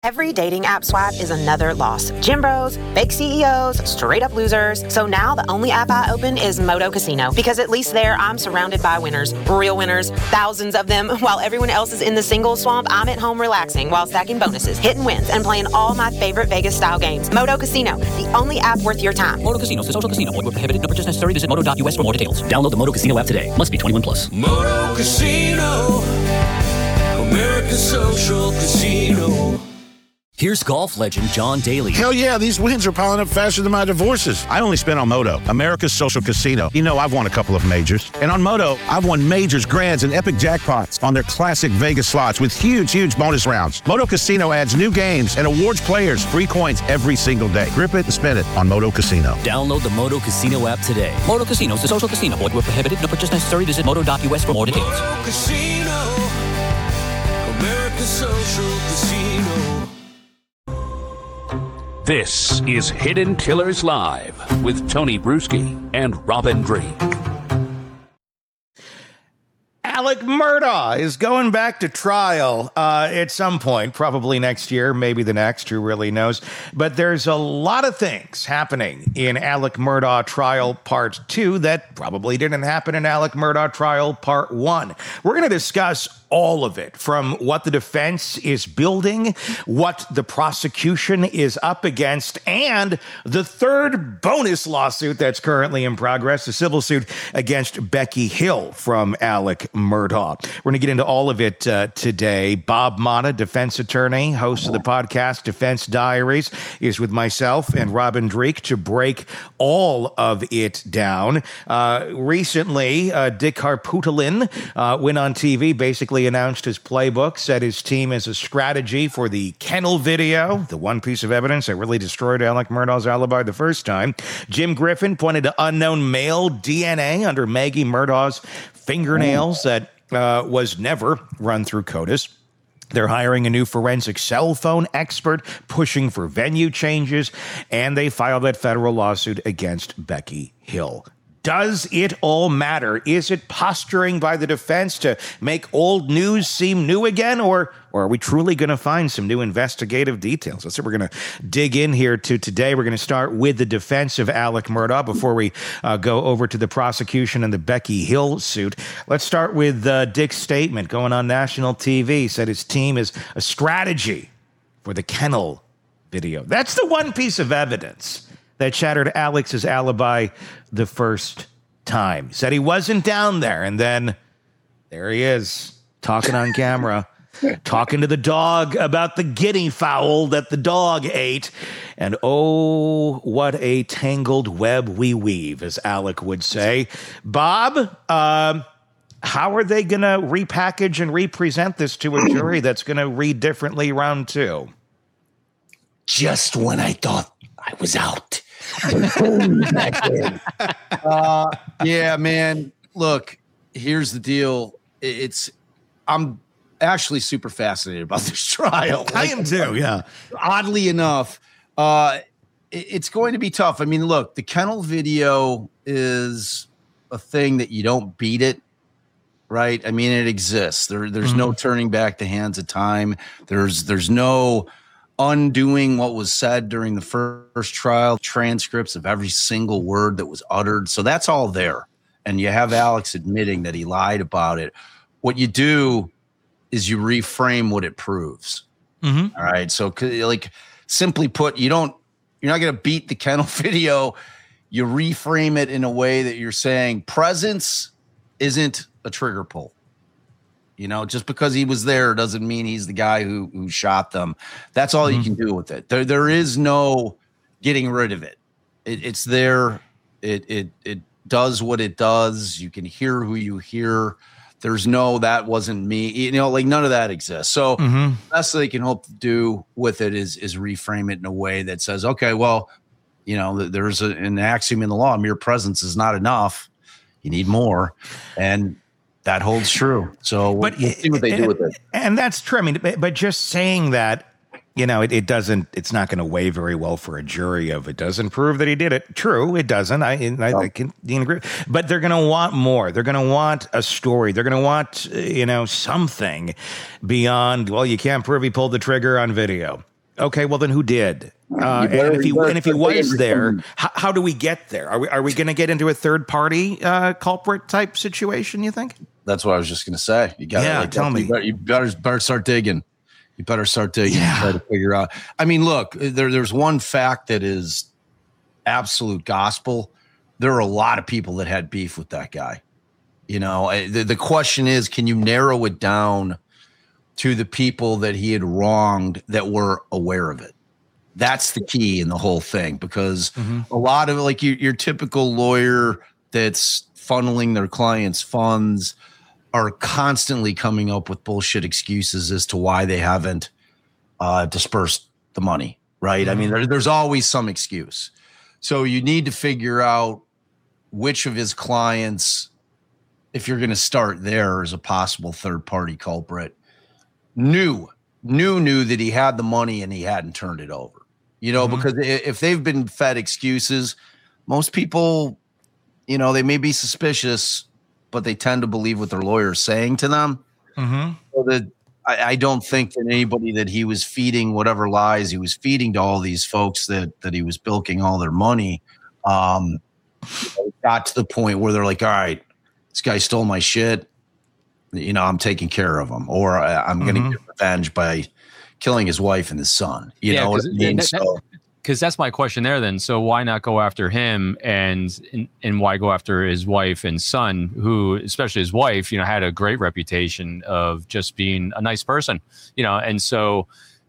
Every dating app swipe is another loss. Gym bros, fake CEOs, straight up losers. So now the only app I open is Moto Casino, because at least there I'm surrounded by winners, real winners, thousands of them. While everyone else is in the single swamp, I'm at home relaxing while stacking bonuses, hitting wins, and playing all my favorite Vegas style games. Moto Casino, the only app worth your time. Moto Casino is a social casino. Void where prohibited. No purchase necessary. Visit moto.us for more details. Download the Moto Casino app today. Must be 21 plus. Moto Casino, America's social casino. Here's golf legend John Daly. Hell yeah, these wins are piling up faster than my divorces. I only spent on Moto, America's social casino. You know, I've won a couple of majors. And on Moto, I've won majors, grands, and epic jackpots on their classic Vegas slots with huge bonus rounds. Moto Casino adds new games and awards players free coins every single day. Grip it and spin it on Moto Casino. Download the Moto Casino app today. Moto Casino is a social casino. Void where prohibited. No purchase necessary. Visit moto.us for more details. Moto Casino, America's social casino. This is Hidden Killers Live with Tony Bruschi and Robin Drake. Alec Murdaugh is going back to trial at some point, probably next year, maybe the next, who really knows. But there's a lot of things happening in Alec Murdaugh trial part 2 that probably didn't happen in Alec Murdaugh trial part 1. We're going to discuss all of it, from what the defense is building, what the prosecution is up against, and the third bonus lawsuit that's currently in progress, the civil suit against Becky Hill from Alec Murdaugh. We're going to get into all of it today. Bob Motta, defense attorney, host of the podcast Defense Diaries, is with myself and Robin Drake to break all of it down. Recently, Dick Harpootlian went on TV, basically announced his playbook, said his team is a strategy for the kennel video, the one piece of evidence that really destroyed Alec Murdaugh's alibi the first time. Jim Griffin pointed to unknown male DNA under Maggie Murdaugh's fingernails that was never run through CODIS. They're hiring a new forensic cell phone expert, pushing for venue changes, and they filed that federal lawsuit against Becky Hill. Does it all matter? Is it posturing by the defense to make old news seem new again, or are we truly going to find some new investigative details? That's what we're going to dig in here to today. We're going to start with the defense of Alec Murdaugh before we go over to the prosecution and the Becky Hill suit. Let's start with Dick's statement going on national TV. Said his team is a strategy for the kennel video. That's the one piece of evidence that shattered Alex's alibi the first time. Said he wasn't down there, and then there he is, talking on camera, talking to the dog about the guinea fowl that the dog ate. And oh, what a tangled web we weave, as Alec would say. Bob, how are they going to repackage and represent this to a jury that's going to read differently round 2? Just when I thought I was out. Yeah, man. Look, here's the deal. I'm actually super fascinated about this trial. I am too, yeah. Oddly enough, it's going to be tough. I mean, look, the kennel video is a thing that you don't beat it, right? I mean, it exists. There's no turning back the hands of time. There's no undoing what was said during the first trial, transcripts of every single word that was uttered. So that's all there. And you have Alex admitting that he lied about it. What you do is you reframe what it proves. Mm-hmm. All right. So like, simply put, you're not going to beat the kennel video. You reframe it in a way that you're saying presence isn't a trigger pull. You know, just because he was there doesn't mean he's the guy who shot them. That's all you can do with it. There is no getting rid of it. It's there. It does what it does. You can hear who you hear. There's no, that wasn't me. You know, like none of that exists. So the best they can hope to do with it is reframe it in a way that says, okay, well, you know, there's an axiom in the law. Mere presence is not enough. You need more. And that holds true. So we'll see what they do with it. And that's true. I mean, but just saying that, you know, it's not going to weigh very well for a jury if it doesn't prove that he did it. True, it doesn't. I can agree. But they're going to want more. They're going to want a story. They're going to want, something beyond, well, you can't prove he pulled the trigger on video. Okay, well then who did? And if he was there, how do we get there? Are we going to get into a third party culprit type situation? You think? That's what I was just going to say. You got tell me. You better start digging. You better start digging. Yeah. Try to figure out. I mean, look, there's one fact that is absolute gospel. There are a lot of people that had beef with that guy. You know, the question is, can you narrow it down to the people that he had wronged that were aware of it? That's the key in the whole thing, because a lot of like your typical lawyer that's funneling their clients' funds are constantly coming up with bullshit excuses as to why they haven't dispersed the money, right? I mean, there's always some excuse. So you need to figure out which of his clients, if you're going to start there as a possible third-party culprit, knew that he had the money and he hadn't turned it over. You know, because if they've been fed excuses, most people, you know, they may be suspicious, but they tend to believe what their lawyer is saying to them. So that I don't think that anybody that he was feeding whatever lies he was feeding to all these folks that he was bilking all their money, got to the point where they're like, all right, this guy stole my shit. You know, I'm taking care of him, or I'm going to get revenge by killing his wife and his son. You know what I mean? Because that's my question there then. So why not go after him and why go after his wife and son, who, especially his wife, you know, had a great reputation of just being a nice person, you know? And so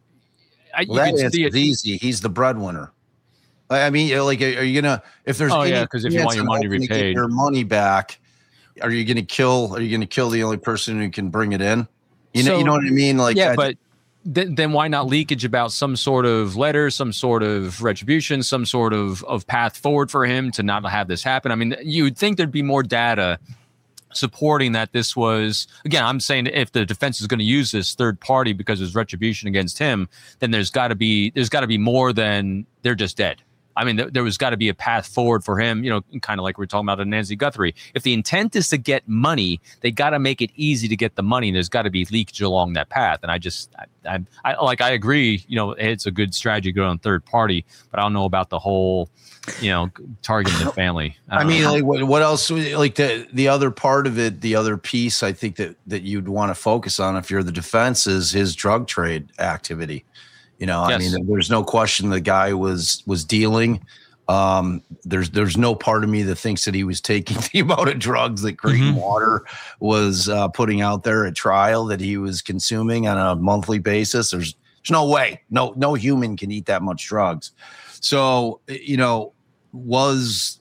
it's easy. He's the breadwinner. I mean, like, are you going to, if there's, because if you want your money repaid, your money back, are you going to kill the only person who can bring it in? You know what I mean? Like, but then why not leakage about some sort of letter, some sort of retribution, some sort of path forward for him to not have this happen? I mean, you would think there'd be more data supporting that this was, again, I'm saying if the defense is going to use this third party because there's retribution against him, then there's got to be more than they're just dead. I mean, there was got to be a path forward for him, you know, kind of like we're talking about in Nancy Guthrie. If the intent is to get money, they got to make it easy to get the money. There's got to be leakage along that path. And I agree, you know, it's a good strategy to go on third party, but I don't know about the whole, you know, targeting the family. I mean, like what else? Like the other part of it, the other piece, I think that you'd want to focus on if you're the defense is his drug trade activity. You know, yes. I mean, there's no question the guy was dealing. There's no part of me that thinks that he was taking the amount of drugs that Creighton Water was putting out there at trial that he was consuming on a monthly basis. There's no way. No human can eat that much drugs. So, you know, was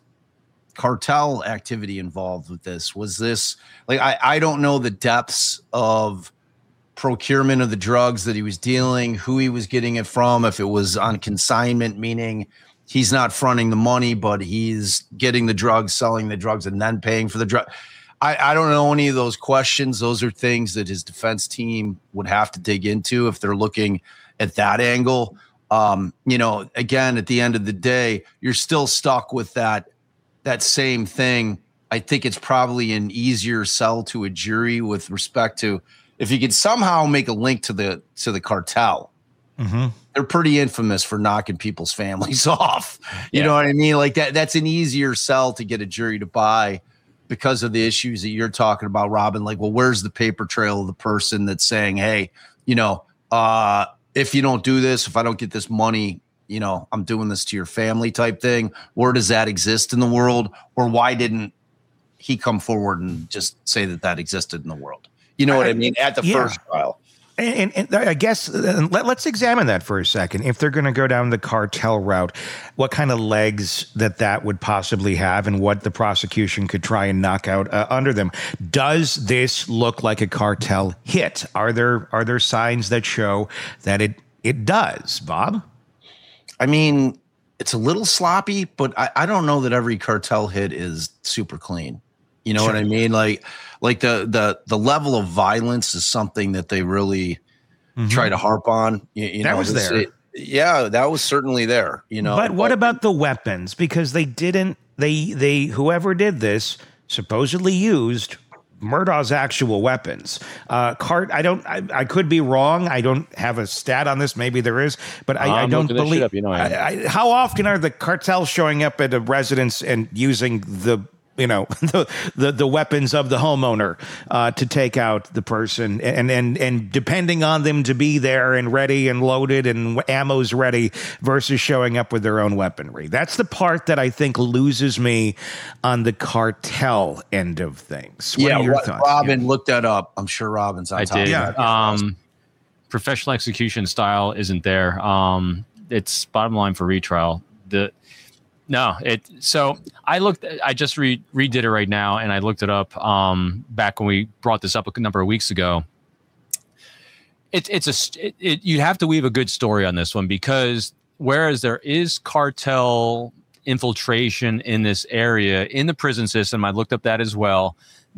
cartel activity involved with this? Was this like I don't know the depths of procurement of the drugs that he was dealing, who he was getting it from, if it was on consignment, meaning he's not fronting the money, but he's getting the drugs, selling the drugs, and then paying for the drug. I don't know any of those questions. Those are things that his defense team would have to dig into if they're looking at that angle. You know, again, at the end of the day, you're still stuck with that same thing. I think it's probably an easier sell to a jury with respect to if you could somehow make a link to the cartel. They're pretty infamous for knocking people's families off. You know what I mean? Like that's an easier sell to get a jury to buy because of the issues that you're talking about, Robin. Like, well, where's the paper trail of the person that's saying, hey, you know, if you don't do this, if I don't get this money, you know, I'm doing this to your family type thing. Where does that exist in the world? Or why didn't he come forward and just say that existed in the world? You know what I mean? At the first trial. And I guess let's examine that for a second. If they're going to go down the cartel route, what kind of legs that would possibly have and what the prosecution could try and knock out under them. Does this look like a cartel hit? Are there signs that show that it does, Bob? I mean, it's a little sloppy, but I don't know that every cartel hit is super clean. You know what I mean? Like the level of violence is something that they really try to harp on. You that know, was there. That was certainly there. You know, but what about the weapons? Because they didn't. They whoever did this supposedly used Murdaugh's actual weapons. I could be wrong. I don't have a stat on this. Maybe there is, but I don't believe. Up, you know, how often are the cartels showing up at a residence and using the weapons of the homeowner to take out the person, and depending on them to be there and ready and loaded and ammo's ready versus showing up with their own weaponry. That's the part that I think loses me on the cartel end of things. What are your thoughts? Robin, look that up. I'm sure Robin's on top of that. Yeah. Professional execution style isn't there. It's bottom line for retrial. So I just redid it right now, and I looked it up back when we brought this up a number of weeks ago. You have to weave a good story on this one, because whereas there is cartel infiltration in this area in the prison system, I looked up that as well.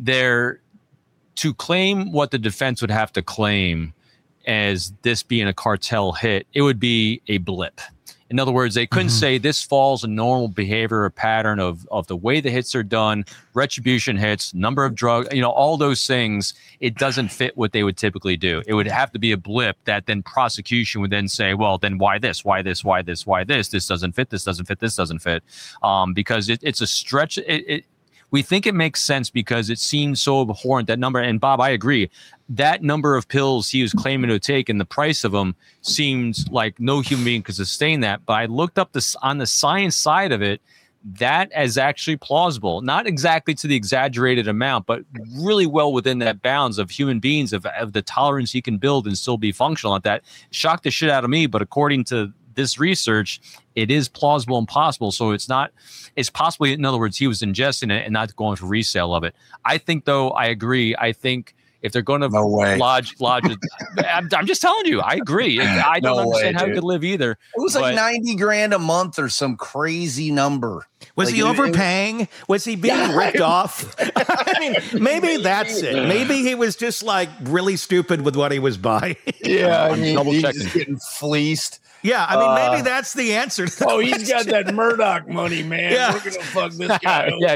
To claim what the defense would have to claim as this being a cartel hit, it would be a blip. In other words, they couldn't say this falls a normal behavior or pattern of the way the hits are done, retribution hits, number of drugs, all those things. It doesn't fit what they would typically do. It would have to be a blip that then prosecution would then say, well, then why this, why this, why this, why this? This doesn't fit, this doesn't fit, this doesn't fit. Because it's a stretch. We think it makes sense because it seems so abhorrent, that number. And Bob, I agree. That number of pills he was claiming to take and the price of them seems like no human being could sustain that. But I looked up this on the science side of it. That is actually plausible, not exactly to the exaggerated amount, but really well within that bounds of human beings, of the tolerance he can build and still be functional at that. Shocked the shit out of me, but according to this research, it is plausible and possible. So it's possibly, in other words, he was ingesting it and not going for resale of it. I think, though, I agree. I think if they're going to lodge it, I'm just telling you, I agree. I don't understand how he could live either. It was like $90,000 a month or some crazy number. Was he overpaying? Was he being ripped off? I mean, maybe that's it. Maybe he was just like really stupid with what he was buying. Yeah, I mean, he's just getting fleeced. Yeah, I mean, maybe that's the answer to that. He's got that Murdaugh money, man. Yeah. We're going to fuck this guy over.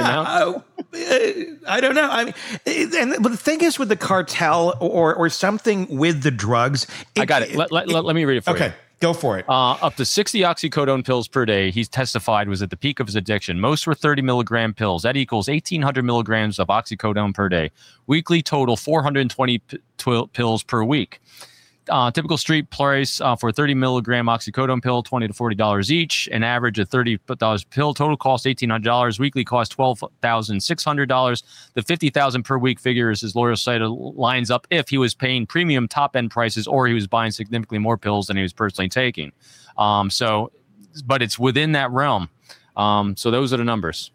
I don't know. I mean, but the thing is with the cartel or something with the drugs. I got it. Let me read it for you. Okay, go for it. Up to 60 oxycodone pills per day, he's testified, was at the peak of his addiction. Most were 30 milligram pills. That equals 1,800 milligrams of oxycodone per day. Weekly total, 420 pills per week. Typical street price for a 30 milligram oxycodone pill, $20 to $40 each. An average of $30 pill. Total cost $1,800. Weekly cost $12,600. The $50,000 per week figure, as his lawyer cited, lines up if he was paying premium top end prices or he was buying significantly more pills than he was personally taking. But it's within that realm. So those are the numbers.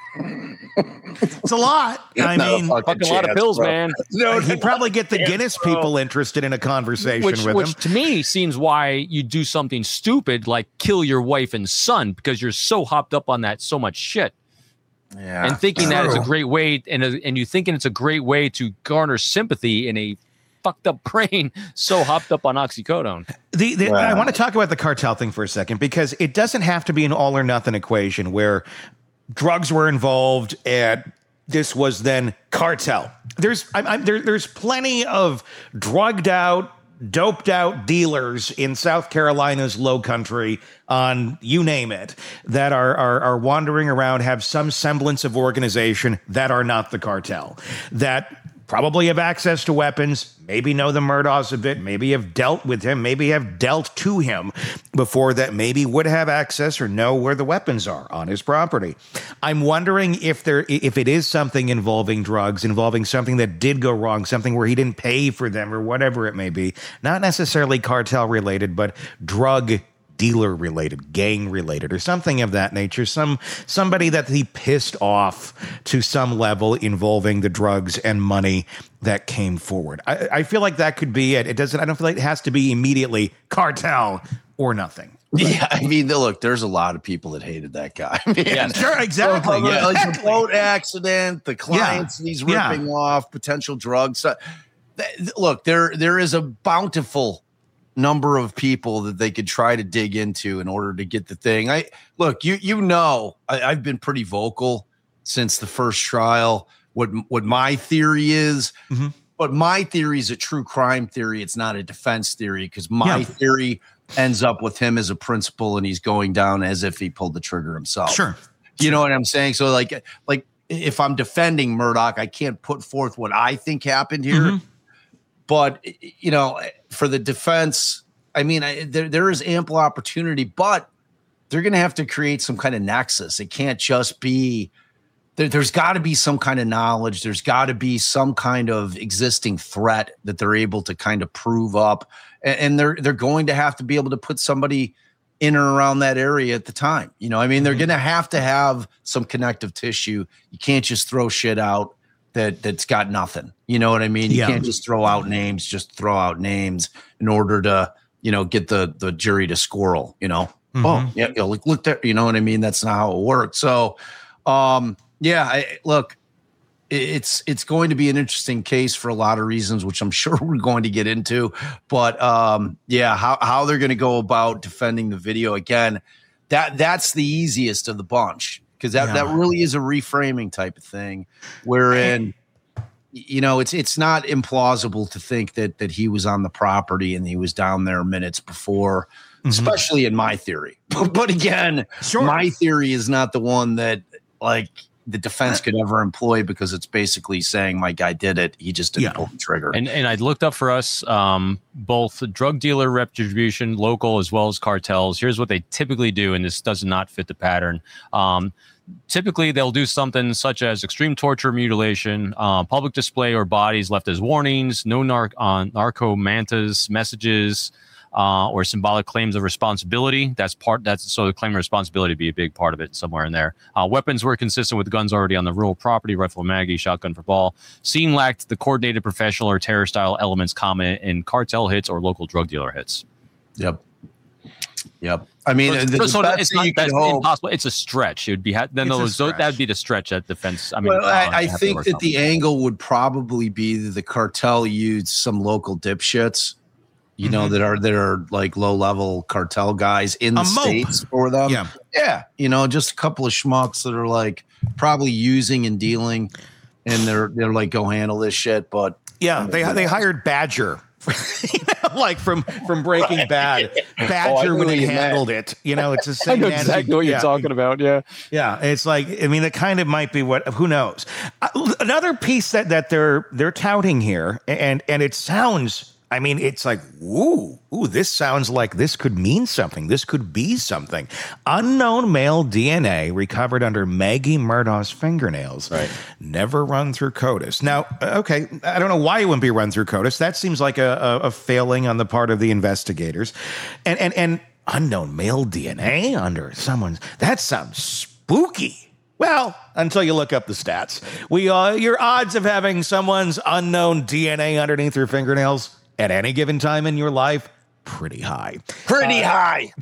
It's a lot. I mean, fucking a lot of pills, man. No, he'd probably get the Guinness people interested in a conversation with him. Which to me seems why you do something stupid like kill your wife and son, because you're so hopped up on that so much shit. Yeah, and thinking that is a great way, and you thinking it's a great way to garner sympathy in a fucked up brain, so hopped up on oxycodone. I want to talk about the cartel thing for a second, because it doesn't have to be an all or nothing equation where drugs were involved and this was then cartel. There's plenty of drugged out, doped out dealers in South Carolina's low country, on you name it, that are wandering around, have some semblance of organization that are not the cartel, that probably have access to weapons, maybe know the Murdaughs a bit, maybe have dealt with him, maybe have dealt to him before, that maybe would have access or know where the weapons are on his property. I'm wondering if it is something involving drugs, involving something that did go wrong, something where he didn't pay for them or whatever it may be, not necessarily cartel related, but drug dealer related, gang related, or something of that nature. Somebody that he pissed off to some level involving the drugs and money that came forward. I feel like that could be it. I don't feel like it has to be immediately cartel or nothing. Yeah, I mean, look, there's a lot of people that hated that guy. Yeah, sure, exactly. Like the boat accident, the clients he's ripping off, potential drugs. Look, there is a bountiful number of people that they could try to dig into in order to get the thing. I've been pretty vocal since the first trial what my theory is. But my theory is a true crime theory. It's not a defense theory, because my theory ends up with him as a principal and he's going down as if he pulled the trigger himself. Sure. You know what I'm saying? So like if I'm defending Murdaugh, I can't put forth what I think happened here. But, you know, for the defense, I mean, there is ample opportunity, but they're going to have to create some kind of nexus. It can't just be, there's got to be some kind of knowledge. There's got to be some kind of existing threat that they're able to kind of prove up. And they're going to have to be able to put somebody in or around that area at the time. You know, I mean, they're going to have some connective tissue. You can't just throw shit out that's got nothing. You know what I mean? You can't just throw out names in order to, you know, get the jury to squirrel, you know? Oh, yeah, look there. You know what I mean? That's not how it works. So, look, it's going to be an interesting case for a lot of reasons, which I'm sure we're going to get into. But how they're going to go about defending the video again, that's the easiest of the bunch, because that really is a reframing type of thing, wherein you know it's not implausible to think that he was on the property and he was down there minutes before. Especially in my theory. But again, my theory is not the one that like the defense could ever employ, because it's basically saying my guy did it. He just didn't pull the trigger. And I looked up for us both drug dealer retribution, local as well as cartels. Here's what they typically do, and this does not fit the pattern. Typically, they'll do something such as extreme torture, mutilation, public display or bodies left as warnings, no narcomantas messages, or symbolic claims of responsibility. So the claim of responsibility be a big part of it somewhere in there. Weapons were consistent with guns already on the rural property, rifle and Maggie, shotgun for ball. Scene lacked the coordinated professional or terror style elements common in cartel hits or local drug dealer hits. Yep. I mean, it's impossible. It's a stretch. It would be that would be the stretch at defense. I mean, I think that the angle would probably be that the cartel used some local dipshits, you know, that are like low level cartel guys in the States for them. Yeah. You know, just a couple of schmucks that are like probably using and dealing, and they're like, go handle this shit. But they hired Badger. Like from Breaking Bad. Badger when he handled it. You know, it's the same. I know exactly what you're talking about. Yeah. It's like, I mean, it kind of might be who knows. Another piece that they're touting here, and it sounds, I mean, it's like, ooh, this sounds like this could mean something. This could be something. Unknown male DNA recovered under Maggie Murdaugh's fingernails. Right. Never run through CODIS. Now, okay, I don't know why it wouldn't be run through CODIS. That seems like a failing on the part of the investigators. And unknown male DNA under someone's, that sounds spooky. Well, until you look up the stats. Your odds of having someone's unknown DNA underneath your fingernails at any given time in your life, pretty high. Pretty high.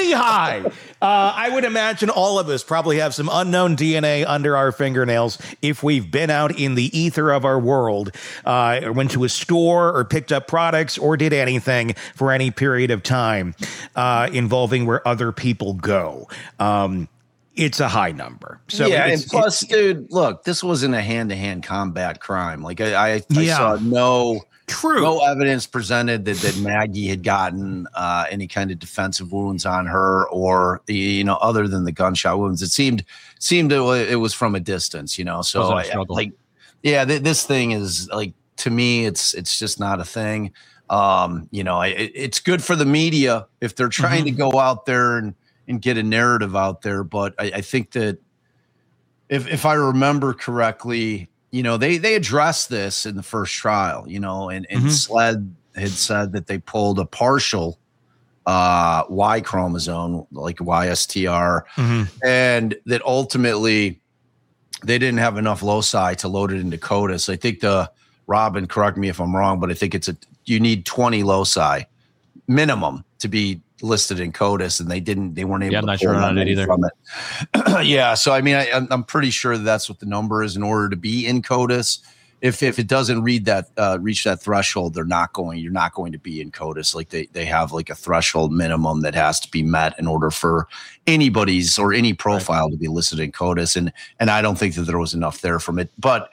I would imagine all of us probably have some unknown DNA under our fingernails if we've been out in the ether of our world, or went to a store or picked up products or did anything for any period of time involving where other people go. It's a high number. So and plus, dude, look, this wasn't a hand-to-hand combat crime. Like I saw no evidence presented that Maggie had gotten any kind of defensive wounds on her, or other than the gunshot wounds. It seemed it was from a distance, So this thing is like, to me, it's just not a thing. It's good for the media if they're trying to go out there and get a narrative out there. But I think that if I remember correctly, they addressed this in the first trial, and SLED had said that they pulled a partial Y chromosome, like YSTR, and that ultimately they didn't have enough loci to load it into CODIS. I think Robin, correct me if I'm wrong, but I think you need 20 loci minimum to be listed in CODIS, and they weren't able to not sure on it either. From it. So I mean, I'm pretty sure that's what the number is in order to be in CODIS. If it doesn't reach that threshold, you're not going to be in CODIS. Like they have like a threshold minimum that has to be met in order for anybody's or any profile to be listed in CODIS. And I don't think that there was enough there from it. But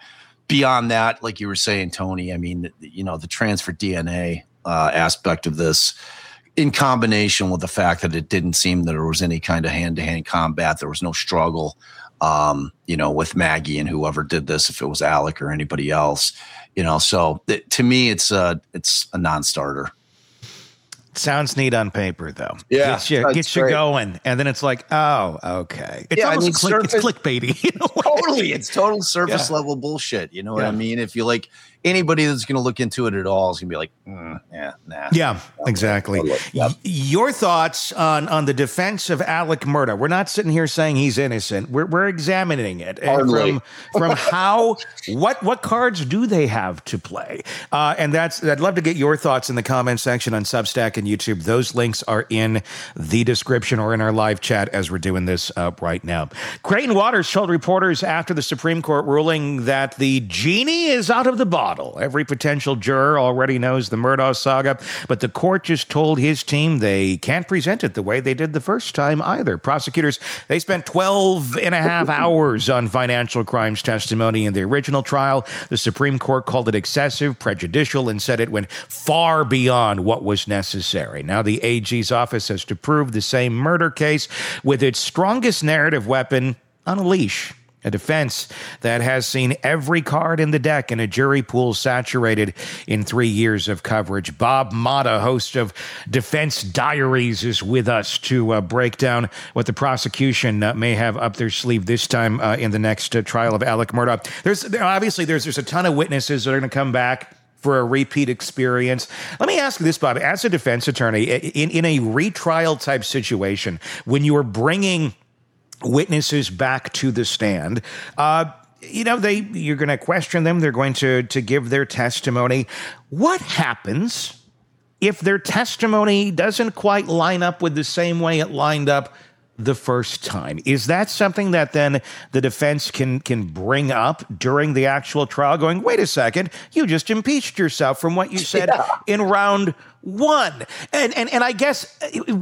beyond that, like you were saying, Tony, I mean, the transfer DNA aspect of this, in combination with the fact that it didn't seem that there was any kind of hand-to-hand combat, there was no struggle, with Maggie and whoever did this, if it was Alec or anybody else, so to me, it's a non-starter. Sounds neat on paper, though. Yeah, gets you going, and then it's like, oh, okay. It's almost it's clickbaity. Totally, it's total surface level bullshit. You know what I mean? If you like anybody that's going to look into it at all is going to be like, nah. Yeah, exactly. Yep. Your thoughts on the defense of Alec Murdaugh? We're not sitting here saying he's innocent. We're examining it from how what cards do they have to play, and I'd love to get your thoughts in the comment section on Substack and YouTube. Those links are in the description or in our live chat as we're doing this right now. Creighton Waters told reporters after the Supreme Court ruling that the genie is out of the bottle. Every potential juror already knows the Murdaugh saga, but the court just told his team they can't present it the way they did the first time either. Prosecutors, they spent 12 and a half hours on financial crimes testimony in the original trial. The Supreme Court called it excessive, prejudicial, and said it went far beyond what was necessary. Now the AG's office has to prove the same murder case with its strongest narrative weapon on a leash. A defense that has seen every card in the deck in a jury pool saturated in 3 years of coverage. Bob Motta, host of Defense Diaries, is with us to break down what the prosecution may have up their sleeve this time in the next trial of Alec Murdaugh. There's a ton of witnesses that are going to come back for a repeat experience. Let me ask you this, Bob. As a defense attorney, in a retrial type situation, when you are bringing witnesses back to the stand, you're going to question them. They're going to give their testimony. What happens if their testimony doesn't quite line up with the same way it lined up the first time? Is that something that then the defense can bring up during the actual trial, going, wait a second, you just impeached yourself from what you said in round one? And I guess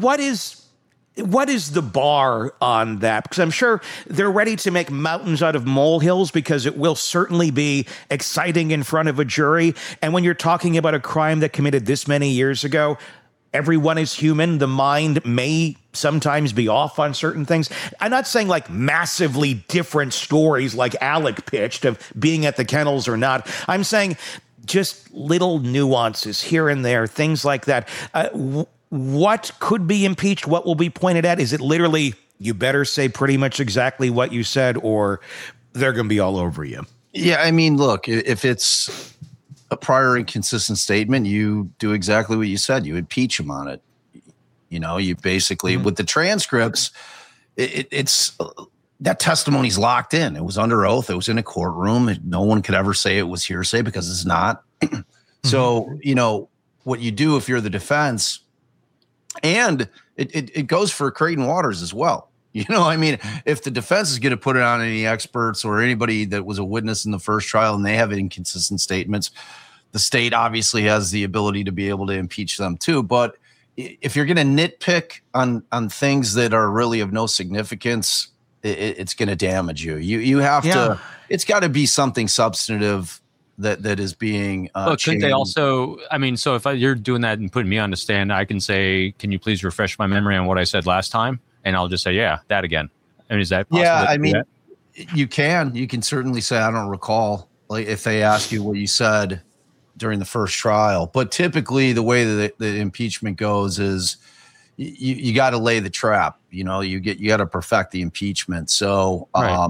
what is the bar on that? Because I'm sure they're ready to make mountains out of molehills, because it will certainly be exciting in front of a jury. And when you're talking about a crime that committed this many years ago, everyone is human. The mind may sometimes be off on certain things. I'm not saying like massively different stories like Alec pitched of being at the kennels or not. I'm saying just little nuances here and there, things like that. What could be impeached? What will be pointed at? Is it literally, you better say pretty much exactly what you said, or they're going to be all over you? Yeah, I mean, look, if it's a prior inconsistent statement, you do exactly what you said. You impeach them on it. You basically, with the transcripts, it's that testimony's locked in. It was under oath. It was in a courtroom. No one could ever say it was hearsay, because it's not. So, what you do if you're the defense, and it goes for Creighton Waters as well. If the defense is going to put it on any experts or anybody that was a witness in the first trial and they have inconsistent statements, the state obviously has the ability to be able to impeach them too. But if you're going to nitpick on things that are really of no significance, it's going to damage you. You have to. It's got to be something substantive that is being look, couldn't they also, so if you're doing that and putting me on the stand, I can say, can you please refresh my memory on what I said last time? And I'll just say, yeah, that again. Is that possible? Yeah, you can certainly say, I don't recall, like if they ask you what you said during the first trial. But typically the way that the impeachment goes is you got to lay the trap. You got to perfect the impeachment. So,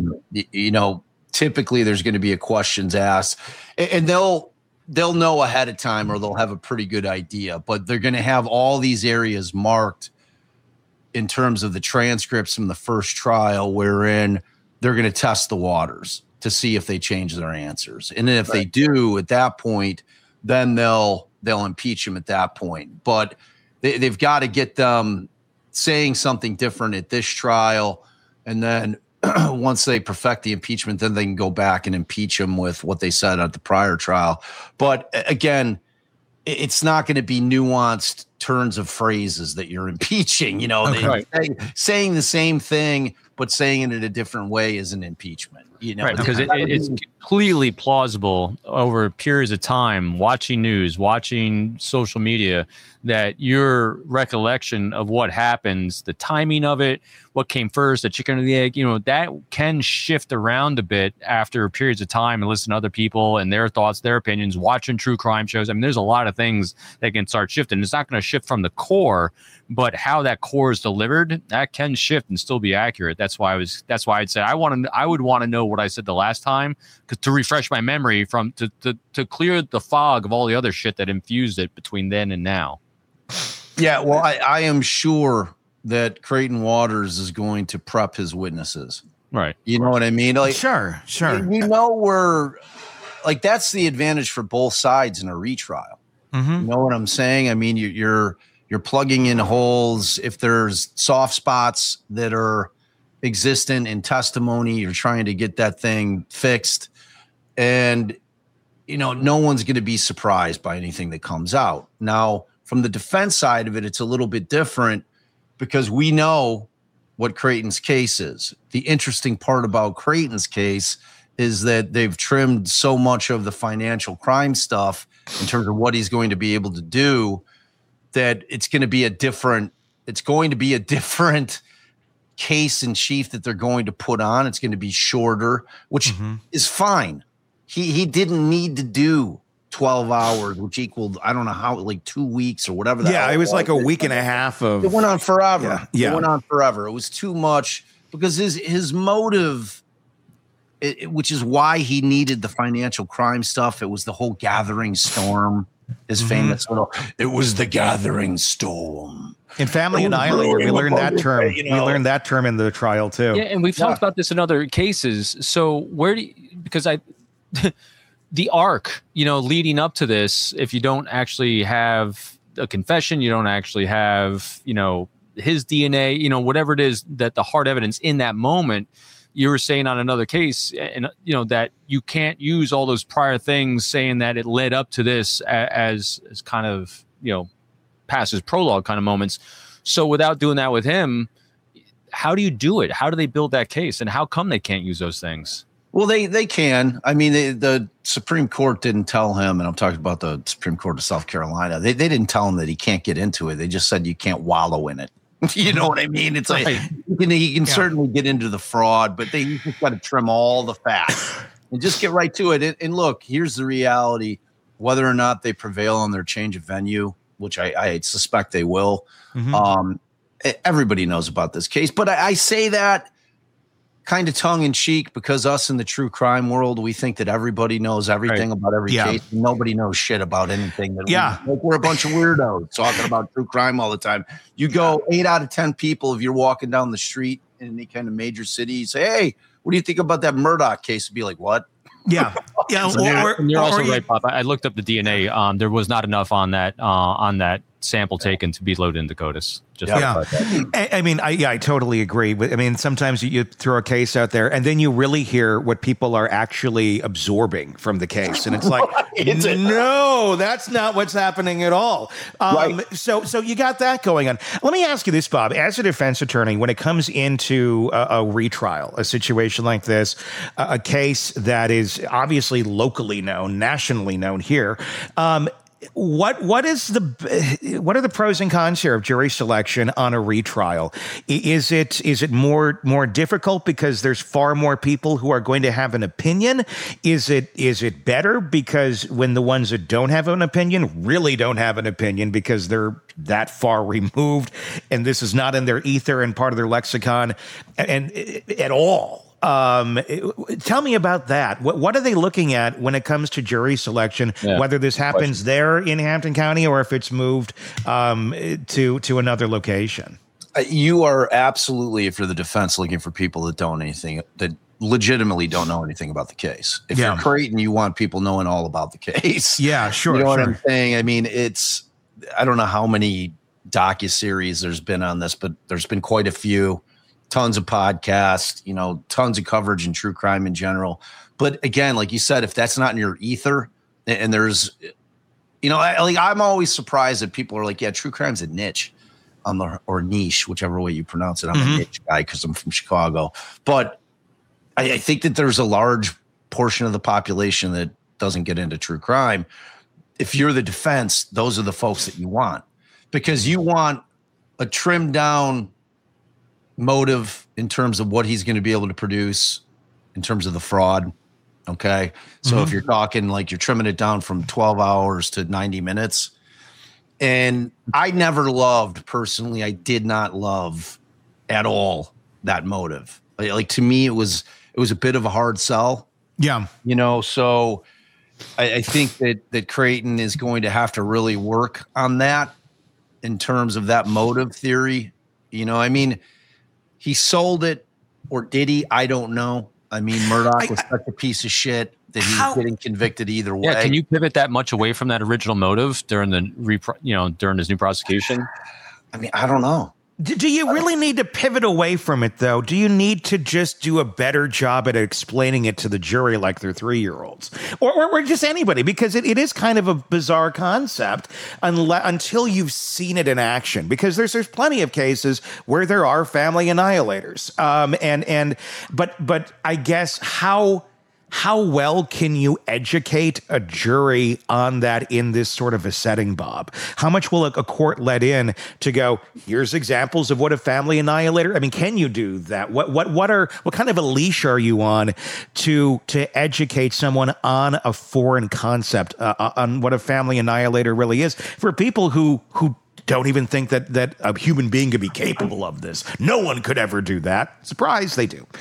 typically there's going to be a questions asked, and they'll know ahead of time, or they'll have a pretty good idea, but they're going to have all these areas marked in terms of the transcripts from the first trial, wherein they're going to test the waters to see if they change their answers. And then if they do at that point, then they'll impeach them at that point. But they've got to get them saying something different at this trial, and then once they perfect the impeachment, then they can go back and impeach them with what they said at the prior trial. But again, it's not going to be nuanced turns of phrases that you're impeaching. Saying the same thing, but saying it in a different way is an impeachment. Right, because it's completely plausible over periods of time, watching news, watching social media, that your recollection of what happens, the timing of it, what came first, the chicken or the egg, that can shift around a bit after periods of time and listen to other people and their thoughts, their opinions, watching true crime shows. I mean, there's a lot of things that can start shifting. It's not going to shift from the core, but how that core is delivered, that can shift and still be accurate. That's why I'd say I would want to know what I said the last time, to refresh my memory to clear the fog of all the other shit that infused it between then and now. Yeah, well, I am sure that Creighton Waters is going to prep his witnesses. Right. You know what I mean? Like, Sure. That's the advantage for both sides in a retrial. Mm-hmm. You know what I'm saying? I mean, you're plugging in holes. If there's soft spots that are existent in testimony, you're trying to get that thing fixed. And, no one's going to be surprised by anything that comes out. Now, from the defense side of it, it's a little bit different because we know what Creighton's case is. The interesting part about Creighton's case is that they've trimmed so much of the financial crime stuff in terms of what he's going to be able to do, that it's going to be a different case in chief that they're going to put on. It's going to be shorter, which is fine. He didn't need to do 12 hours, which equaled, I don't know how, like 2 weeks or whatever. It was like a week and a half of. It went on forever. Yeah. It went on forever. It was too much because his motive, which is why he needed the financial crime stuff. It was the whole Gathering Storm, his famous little, it was the Gathering Storm. In Family Annihilator, we learned that term. We learned that term in the trial too. Yeah, and we've talked about this in other cases. So the arc, leading up to this, if you don't actually have a confession, you don't actually have, his DNA, whatever it is that the hard evidence in that moment, you were saying on another case, and that you can't use all those prior things saying that it led up to this as kind of, past his prologue kind of moments. So without doing that with him, how do you do it? How do they build that case? And how come they can't use those things? Well, they can. I mean, the Supreme Court didn't tell him, and I'm talking about the Supreme Court of South Carolina. They didn't tell him that he can't get into it. They just said you can't wallow in it. You know what I mean? It's like he can certainly get into the fraud, but you just got to trim all the fat and just get right to it. And look, here's the reality: whether or not they prevail on their change of venue, which I suspect they will. Everybody knows about this case, but I say that kind of tongue in cheek because us in the true crime world, we think that everybody knows everything about every case. Nobody knows shit about anything. We're a bunch of weirdos talking about true crime all the time. You go 8 out of 10 people, if you're walking down the street in any kind of major city, you say, hey, what do you think about that Murdoch case? It'd be like, what? Yeah. And you're also right, Pop. I looked up the DNA. There was not enough on that sample taken to be loaded into CODIS. I totally agree. But I mean, sometimes you throw a case out there and then you really hear what people are actually absorbing from the case. And it's like, no, that's not what's happening at all. So you got that going on. Let me ask you this, Bob, as a defense attorney, when it comes into a retrial, a situation like this, a case that is obviously locally known, nationally known here, what are the pros and cons here of jury selection on a retrial? Is it more difficult because there's far more people who are going to have an opinion? Is it better because when the ones that don't have an opinion really don't have an opinion because they're that far removed and this is not in their ether and part of their lexicon and at all? Tell me about that. What are they looking at when it comes to jury selection, whether this happens there in Hampton County or if it's moved to another location? You are absolutely, if you're the defense, looking for people that legitimately don't know anything about the case. If you're Creighton, you want people knowing all about the case. Yeah, sure. You know what I'm saying? I mean, I don't know how many docuseries there's been on this, but there's been quite a few. Tons of podcasts, tons of coverage in true crime in general. But again, like you said, if that's not in your ether and there's, I'm always surprised that people are like, yeah, true crime's a niche or niche, whichever way you pronounce it. I'm a niche guy because I'm from Chicago. But I think that there's a large portion of the population that doesn't get into true crime. If you're the defense, those are the folks that you want, because you want a trimmed down motive in terms of what he's going to be able to produce in terms of the fraud. Okay. So if you're talking like you're trimming it down from 12 hours to 90 minutes. And I never loved, personally, I did not love at all that motive. Like to me, it was a bit of a hard sell. Yeah. So I think that Creighton is going to have to really work on that in terms of that motive theory. He sold it, or did he? I don't know. Murdaugh was such a piece of shit that he's getting convicted either way. Yeah, can you pivot that much away from that original motive during during his new prosecution? I don't know. Do you really need to pivot away from it, though? Do you need to just do a better job at explaining it to the jury like they're 3-year-olds? Or just anybody? Because it is kind of a bizarre concept until you've seen it in action. Because there's plenty of cases where there are family annihilators. But I guess how well can you educate a jury on that in this sort of a setting, Bob? How much will a court let in to go, here's examples of what a family annihilator? Can you do that? What kind of a leash are you on to educate someone on a foreign concept, on what a family annihilator really is, for people who don't even think that a human being could be capable of this? No one could ever do that. Surprise, they do.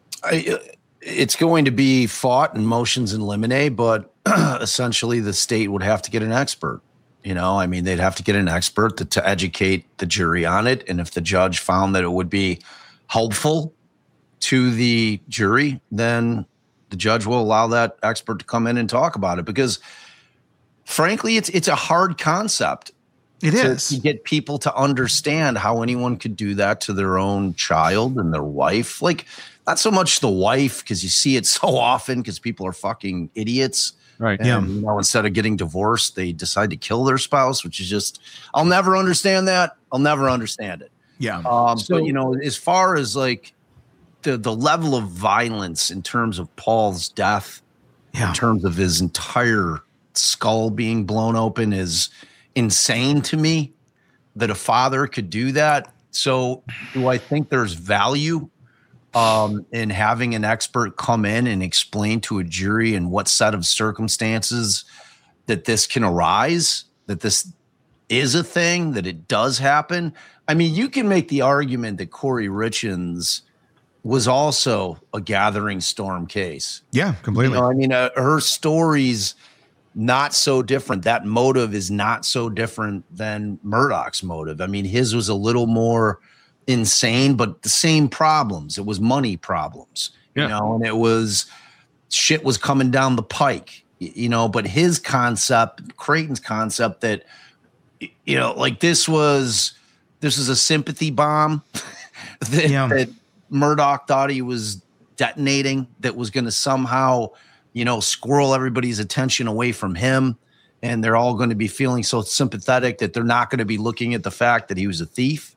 It's going to be fought in motions in limine, but essentially the state would have to get an expert. They'd have to get an expert to educate the jury on it. And if the judge found that it would be helpful to the jury, then the judge will allow that expert to come in and talk about it. Because frankly, it's a hard concept. It is to get people to understand how anyone could do that to their own child and their wife. Like, not so much the wife, because you see it so often because people are fucking idiots. Right. And, instead of getting divorced, they decide to kill their spouse, which is just, I'll never understand that. I'll never understand it. Yeah. But, as far as like the level of violence in terms of Paul's death, in terms of his entire skull being blown open, is insane to me that a father could do that. So do I think there's value in having an expert come in and explain to a jury in what set of circumstances that this can arise, that this is a thing, that it does happen? You can make the argument that Corey Richins was also a Gathering Storm case. Yeah, completely. Her story's not so different. That motive is not so different than Murdaugh's motive. His was a little more insane, but the same problems. It was money problems, and it was shit was coming down the pike, but his concept, Creighton's concept, that, like this was a sympathy bomb that Murdaugh thought he was detonating, that was going to somehow, squirrel everybody's attention away from him. And they're all going to be feeling so sympathetic that they're not going to be looking at the fact that he was a thief.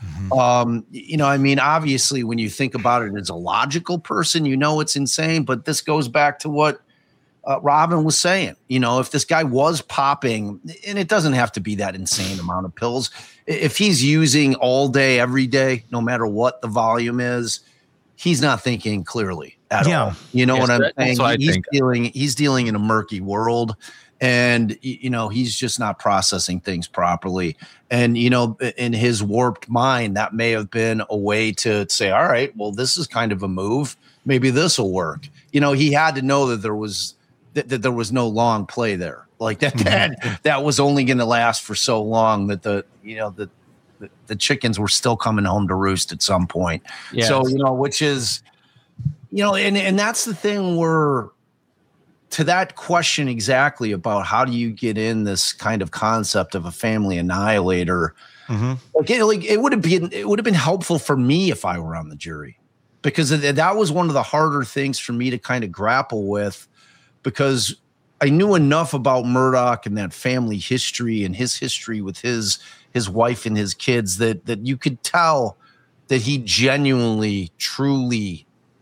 Obviously, when you think about it as a logical person, it's insane. But this goes back to what Robin was saying. If this guy was popping, and it doesn't have to be that insane amount of pills, if he's using all day, every day, no matter what the volume is, he's not thinking clearly at all. What I'm saying? He's dealing in a murky world. And, he's just not processing things properly. And, in his warped mind, that may have been a way to say, all right, well, this is kind of a move. Maybe this will work. He had to know that there was no long play there. Like that was only going to last for so long that the chickens were still coming home to roost at some point. Yes. So, which is, and that's the thing where, to that question exactly about how do you get in this kind of concept of a family annihilator, it would have been helpful for me if I were on the jury, because that was one of the harder things for me to kind of grapple with, because I knew enough about Murdaugh and that family history and his history with his wife and his kids that you could tell that he genuinely, truly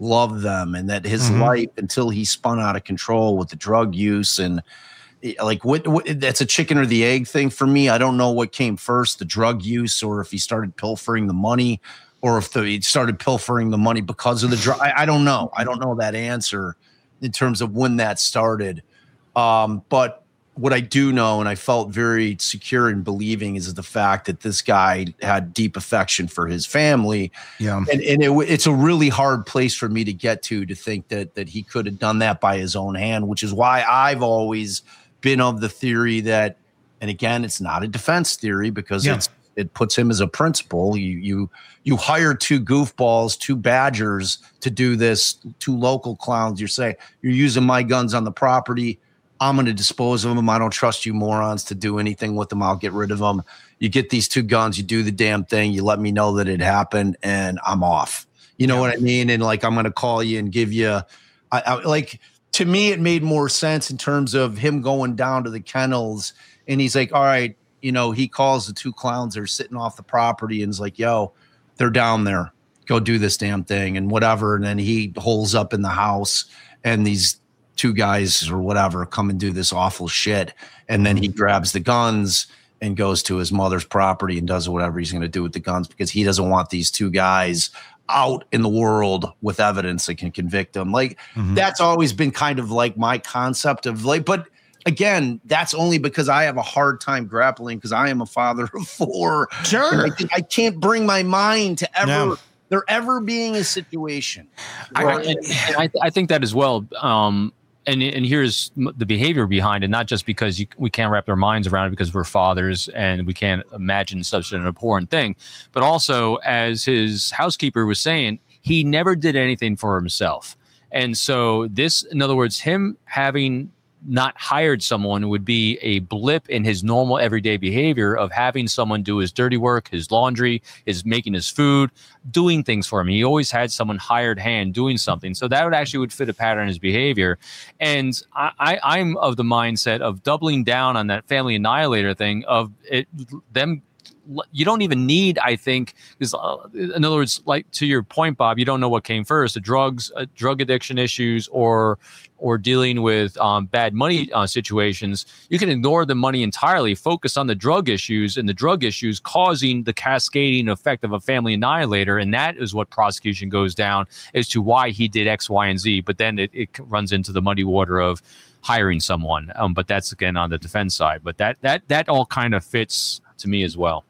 loved them, and that his life until he spun out of control with the drug use and like what that's a chicken or the egg thing for me. I don't know what came first, the drug use, or if he started pilfering the money, or if he started pilfering the money because of the drug. I don't know. I don't know that answer in terms of when that started. But what I do know, and I felt very secure in believing, is the fact that this guy had deep affection for his family. Yeah. And it's a really hard place for me to get to think that he could have done that by his own hand, which is why I've always been of the theory that, and again, it's not a defense theory because it puts him as a principal. You hire two goofballs, two badgers to do this, two local clowns. You're saying you're using my guns on the property. I'm going to dispose of them. I don't trust you morons to do anything with them. I'll get rid of them. You get these two guns, you do the damn thing. You let me know that it happened and I'm off. You know what I mean? And like, I'm going to call you and give you, like, to me, it made more sense in terms of him going down to the kennels and he's like, all right, you know, he calls the two clowns that are sitting off the property and is like, yo, they're down there. Go do this damn thing and whatever. And then he holes up in the house and these two guys or whatever come and do this awful shit. And then he grabs the guns and goes to his mother's property and does whatever he's going to do with the guns because he doesn't want these two guys out in the world with evidence that can convict them. Like that's always been kind of like my concept of like, but again, that's only because I have a hard time grappling because I am a father of four. Sure. I can't bring my mind to ever, there ever being a situation. I think that as well. And here's the behavior behind it, not just because we can't wrap our minds around it because we're fathers and we can't imagine such an abhorrent thing, but also, as his housekeeper was saying, he never did anything for himself. And so this, in other words, him having not hired someone would be a blip in his normal everyday behavior of having someone do his dirty work, his laundry, his making his food, doing things for him. He always had someone hired hand doing something. So that would fit a pattern in his behavior. And I'm of the mindset of doubling down on that family annihilator thing of them. You don't even need, I think, because in other words, like to your point, Bob, you don't know what came first, the drug addiction issues or dealing with bad money situations. You can ignore the money entirely, focus on the drug issues and the drug issues causing the cascading effect of a family annihilator. And that is what prosecution goes down as to why he did X, Y, and Z. But then it runs into the muddy water of hiring someone. But that's again on the defense side. But that all kind of fits to me as well.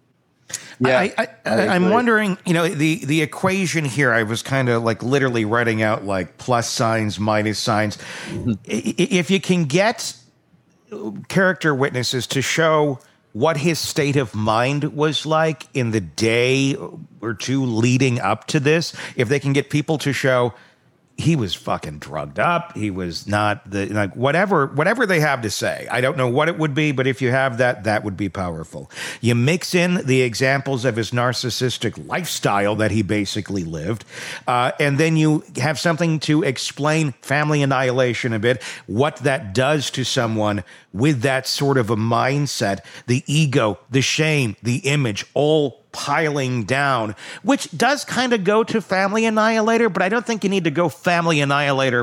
Yeah, I'm wondering, you know, the equation here, I was kind of like literally writing out like plus signs, minus signs. If you can get character witnesses to show what his state of mind was like in the day or two leading up to this, if they can get people to show he was fucking drugged up, he was not whatever they have to say. I don't know what it would be, but if you have that, that would be powerful. You mix in the examples of his narcissistic lifestyle that he basically lived, and then you have something to explain family annihilation a bit, what that does to someone with that sort of a mindset, the ego, the shame, the image, all piling down, which does kind of go to family annihilator, but I don't think you need to go family annihilator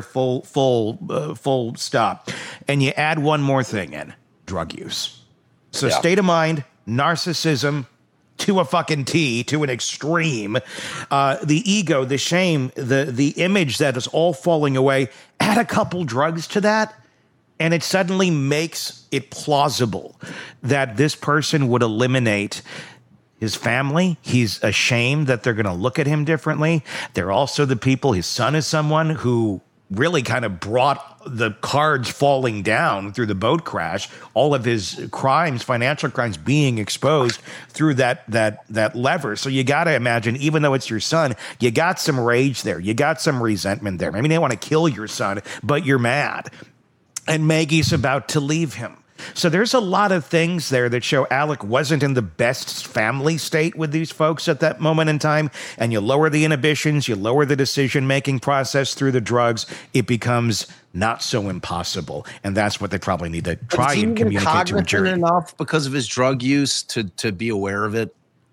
full stop. And you add one more thing in, drug use. So state of mind, narcissism to a fucking T, to an extreme, the ego, the shame, the image that is all falling away, add a couple drugs to that, and it suddenly makes it plausible that this person would eliminate his family. He's ashamed that they're going to look at him differently. They're also the people, his son is someone who really kind of brought the cards falling down through the boat crash, all of his crimes, financial crimes being exposed through that lever. So you got to imagine, even though it's your son, you got some rage there. You got some resentment there. Maybe they want to kill your son, but you're mad. And Maggie's about to leave him. So there's a lot of things there that show Alec wasn't in the best family state with these folks at that moment in time. And you lower the inhibitions, you lower the decision-making process through the drugs, it becomes not so impossible. And that's what they probably need to try and communicate to a jury. Enough because of his drug use to be aware of it?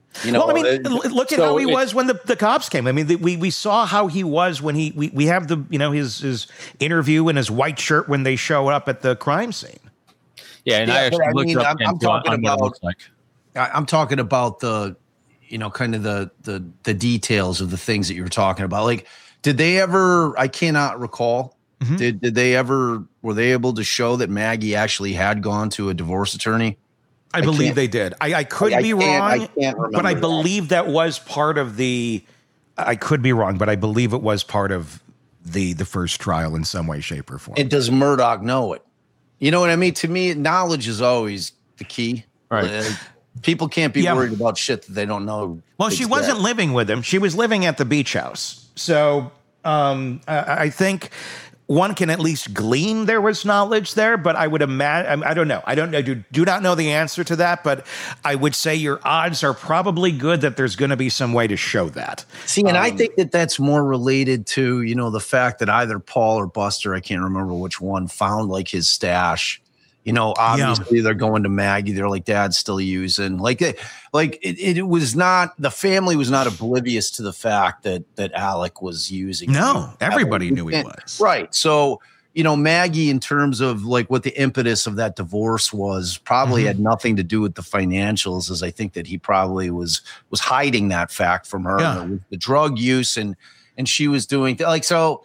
You know, well, I mean, look at how he was when the cops came. I mean, we saw how he was when we have the, you know, his interview in his white shirt when they show up at the crime scene. Yeah, and I actually looked up I'm talking on what it looks like. I'm talking about the, you know, kind of the details of the things that you were talking about. Like, did they ever? I cannot recall. Mm-hmm. Did they ever? Were they able to show that Maggie actually had gone to a divorce attorney? I believe they did. I could be wrong, I can't remember, but I believe that was part of the. I could be wrong, but I believe it was part of the first trial in some way, shape, or form. And does Murdaugh know it? You know what I mean? To me, knowledge is always the key. Right. People can't be worried about shit that they don't know. Well, she wasn't living with him. She was living at the beach house. So I think one can at least glean there was knowledge there, but I would imagine, I don't know. I do not know the answer to that, but I would say your odds are probably good that there's going to be some way to show that. See, and I think that that's more related to, you know, the fact that either Paul or Buster, I can't remember which one, found like his stash. You know, obviously they're going to Maggie. They're like, Dad's still using. It was not, the family was not oblivious to the fact that Alec was using. No, everybody knew he was. Right. So, you know, Maggie, in terms of like what the impetus of that divorce was, probably had nothing to do with the financials, as I think that he probably was hiding that fact from her with the drug use and she was doing like, so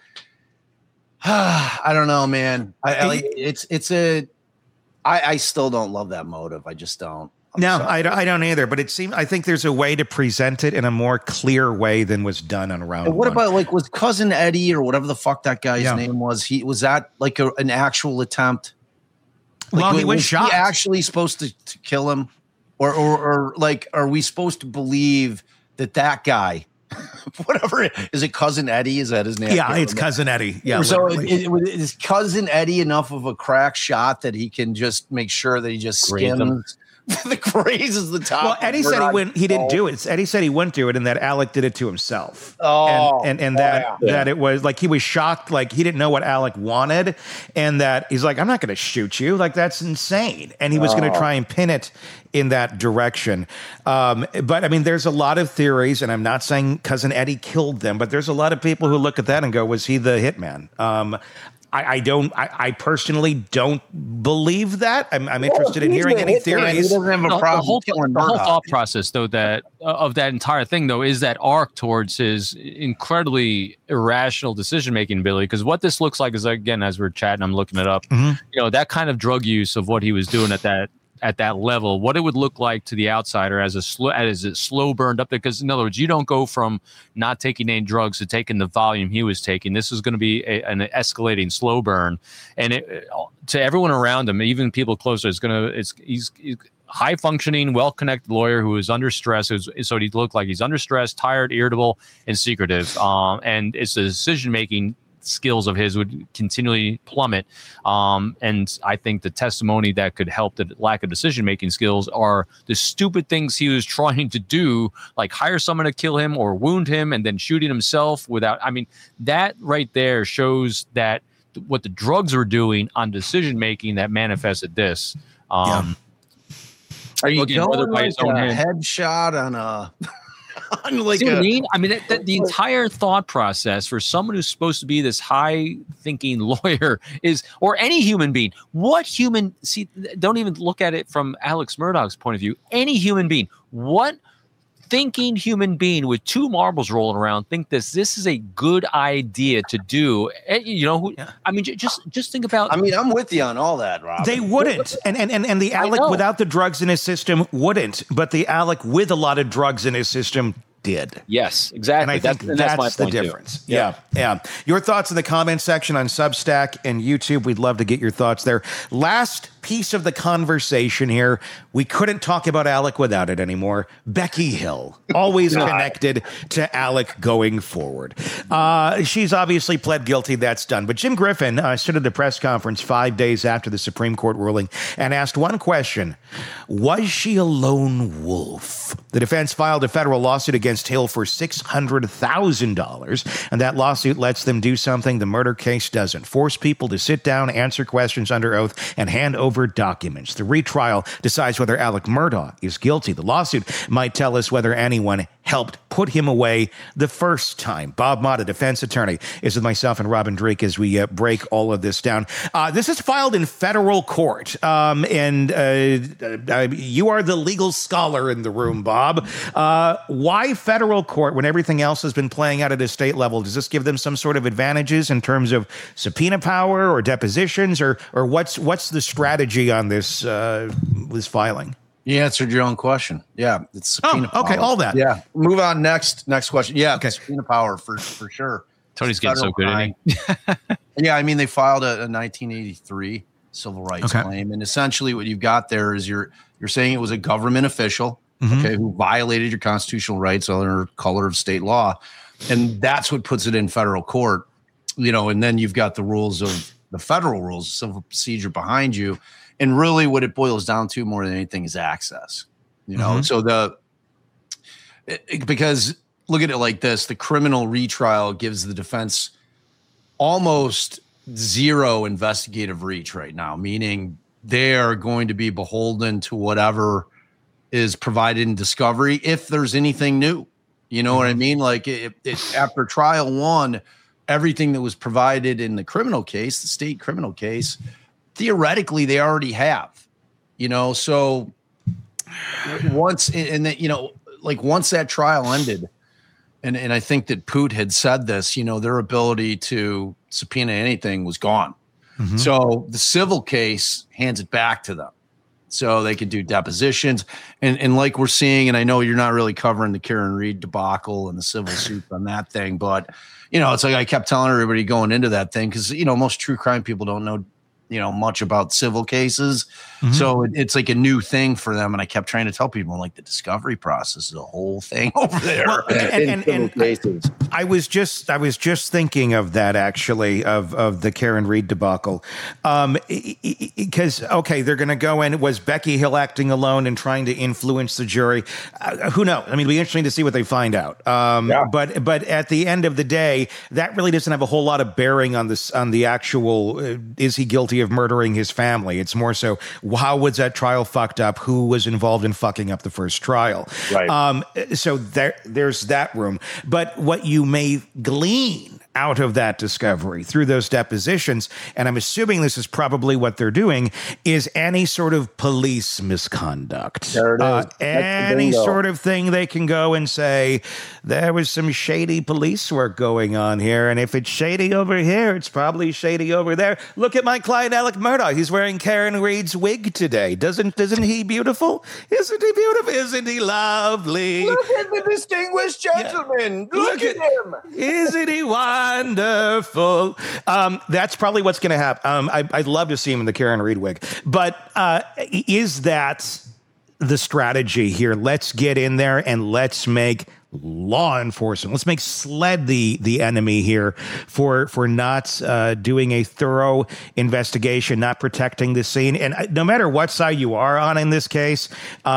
I don't know, man. I still don't love that motive. I just don't. I don't either. But I think there's a way to present it in a more clear way than was done on round one. What about like was Cousin Eddie or whatever the fuck that guy's name was? Was that like an actual attempt? Like, well, he was shot. He actually supposed to kill him, or like, are we supposed to believe that guy? Whatever, is it Cousin Eddie? Is that his name? Yeah, it's Cousin Eddie. Yeah. So is Cousin Eddie enough of a crack shot that he can just make sure that he just skims the grazes the top? Well, Eddie said he didn't do it. Eddie said he wouldn't do it, and that Alec did it to himself. That it was like he was shocked, like he didn't know what Alec wanted, and that he's like, I'm not going to shoot you, like that's insane, and he was going to try and pin it in that direction. But I mean, there's a lot of theories, and I'm not saying Cousin Eddie killed them, but there's a lot of people who look at that and go, was he the hitman? I personally don't believe that. I'm interested in hearing any theories. He doesn't have a problem the whole thought process, though, that of that entire thing, though, is that arc towards his incredibly irrational decision-making ability. Because what this looks like is, again, as we're chatting, I'm looking it up, you know, that kind of drug use of what he was doing at that level, what it would look like to the outsider as it slow burned up. Because in other words, you don't go from not taking any drugs to taking the volume he was taking. This is going to be an escalating slow burn, and to everyone around him, even people closer, he's high functioning, well connected lawyer who is under stress. So he looked like he's under stress, tired, irritable, and secretive. And it's the decision making skills of his would continually plummet. And I think the testimony that could help the lack of decision-making skills are the stupid things he was trying to do, like hire someone to kill him or wound him and then shooting himself without, I mean, that right there shows that what the drugs were doing on decision-making that manifested this. Are you going like a headshot on a... Like see what I mean? I mean, the entire thought process for someone who's supposed to be this high-thinking lawyer is, or any human being, don't even look at it from Alex Murdaugh's point of view. Any human being, what thinking human being with two marbles rolling around think this is a good idea to do? You know, I mean, just think about. I mean, I'm with you on all that, Rob. They wouldn't, and the Alec without the drugs in his system wouldn't, but the Alec with a lot of drugs in his system did. Yes, exactly. And I think that's my point the difference. Too. Yeah. Your thoughts in the comment section on Substack and YouTube. We'd love to get your thoughts there. Last piece of the conversation here. We couldn't talk about Alec without it anymore. Becky Hill, always connected to Alec going forward. She's obviously pled guilty. That's done. But Jim Griffin stood at the press conference 5 days after the Supreme Court ruling and asked one question. Was she a lone wolf? The defense filed a federal lawsuit against Hill for $600,000, and that lawsuit lets them do something the murder case doesn't. Force people to sit down, answer questions under oath, and hand over over documents. The retrial decides whether Alec Murdaugh is guilty. The lawsuit might tell us whether anyone helped put him away the first time. Bob Mott, a defense attorney, is with myself and Robin Drake as we break all of this down. This is filed in federal court, and you are the legal scholar in the room, Bob. Why federal court when everything else has been playing out at a state level? Does this give them some sort of advantages in terms of subpoena power or depositions, or what's the strategy on this filing? You answered your own question. Yeah, it's subpoena power. Okay, all that. Yeah, move on. Next question. Yeah, okay. Subpoena power for sure. Tony's getting so good at it. Yeah, I mean, they filed a 1983 civil rights claim, and essentially what you've got there is you're saying it was a government official, okay, who violated your constitutional rights under color of state law, and that's what puts it in federal court, and then you've got the rules of the federal rules, civil procedure behind you. And really what it boils down to more than anything is access, So because look at it like this, the criminal retrial gives the defense almost zero investigative reach right now, meaning they are going to be beholden to whatever is provided in discovery. If there's anything new, you know what I mean? Like after trial one, everything that was provided in the criminal case, the state criminal case, theoretically they already have, so once once that trial ended, and I think that Poot had said this, their ability to subpoena anything was gone. So the civil case hands it back to them so they can do depositions. And like we're seeing, and I know you're not really covering the Karen Reed debacle and the civil suit on that thing, but it's like I kept telling everybody going into that thing, because most true crime people don't know much about civil cases. So it's like a new thing for them. And I kept trying to tell people, like, the discovery process is a whole thing over there. Well, and I was just thinking of that, actually, of the Karen Reed debacle. Because, they're going to go in. Was Becky Hill acting alone and trying to influence the jury? Who knows? I mean, it'll be interesting to see what they find out. But at the end of the day, that really doesn't have a whole lot of bearing on the actual, is he guilty of murdering his family? It's more so, how was that trial fucked up? Who was involved in fucking up the first trial? Right. So there's that room. But what you may glean out of that discovery through those depositions, and I'm assuming this is probably what they're doing, is any sort of police misconduct. There it is. Any sort of thing they can go and say, there was some shady police work going on here, and if it's shady over here, it's probably shady over there. Look at my client, Alec Murdaugh. He's wearing Karen Reed's wig today. Isn't he beautiful? Isn't he beautiful? Isn't he lovely? Look at the distinguished gentleman. Yeah. Look at him. Isn't he wonderful? That's probably what's going to happen. I'd love to see him in the Karen Reed wig. But is that the strategy here? Let's get in there and let's make law enforcement, let's make SLED the enemy here for not doing a thorough investigation, not protecting the scene. And no matter what side you are on in this case,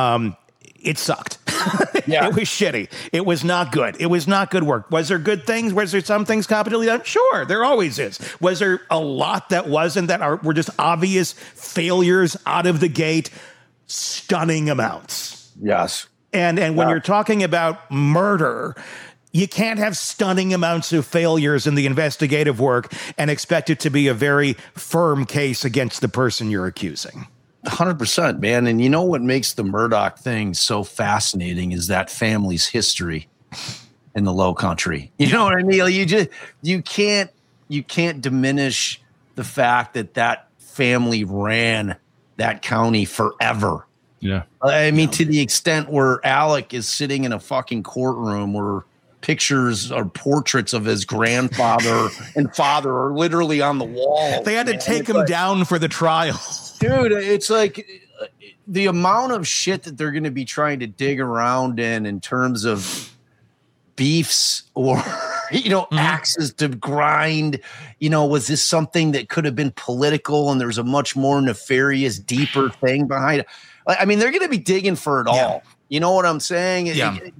it sucked. It was shitty. It was not good. It was not good work. Was there good things? Was there some things competently done? Sure, there always is. Was there a lot that wasn't, that were just obvious failures out of the gate? Stunning amounts. Yes. And when you're talking about murder, you can't have stunning amounts of failures in the investigative work and expect it to be a very firm case against the person you're accusing. 100%, man. And you know what makes the Murdaugh thing so fascinating is that family's history in the Low Country. You know what I mean? You can't diminish the fact that family ran that county forever. Yeah. I mean, to the extent where Alec is sitting in a fucking courtroom where pictures or portraits of his grandfather and father are literally on the wall. They had to take him down for the trial. Dude, it's like the amount of shit that they're going to be trying to dig around in terms of beefs or, axes to grind. Was this something that could have been political and there's a much more nefarious, deeper thing behind it? I mean, they're going to be digging for it all. You know what I'm saying?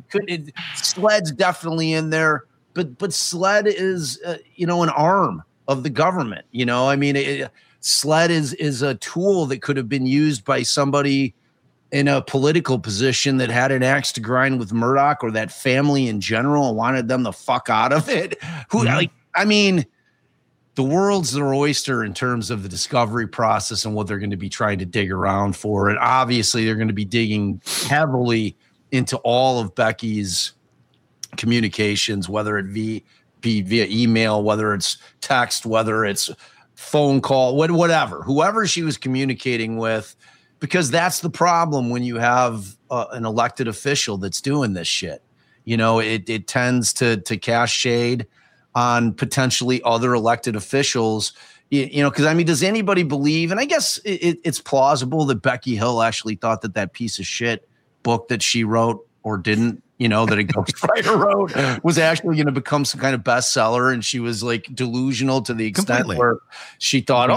SLED's definitely in there, but SLED is, an arm of the government. I mean, Sled is a tool that could have been used by somebody in a political position that had an axe to grind with Murdoch or that family in general and wanted them the fuck out of it. The world's their oyster in terms of the discovery process and what they're going to be trying to dig around for. And obviously they're going to be digging heavily into all of Becky's communications, whether it be via email, whether it's text, whether it's phone call, whatever, whoever she was communicating with, because that's the problem when you have an elected official that's doing this shit. It tends to cast shade on potentially other elected officials, because does anybody believe? And I guess it's plausible that Becky Hill actually thought that piece of shit book that she wrote or didn't, that a ghostwriter wrote was actually going to become some kind of bestseller, and she was like delusional to the extent where she thought,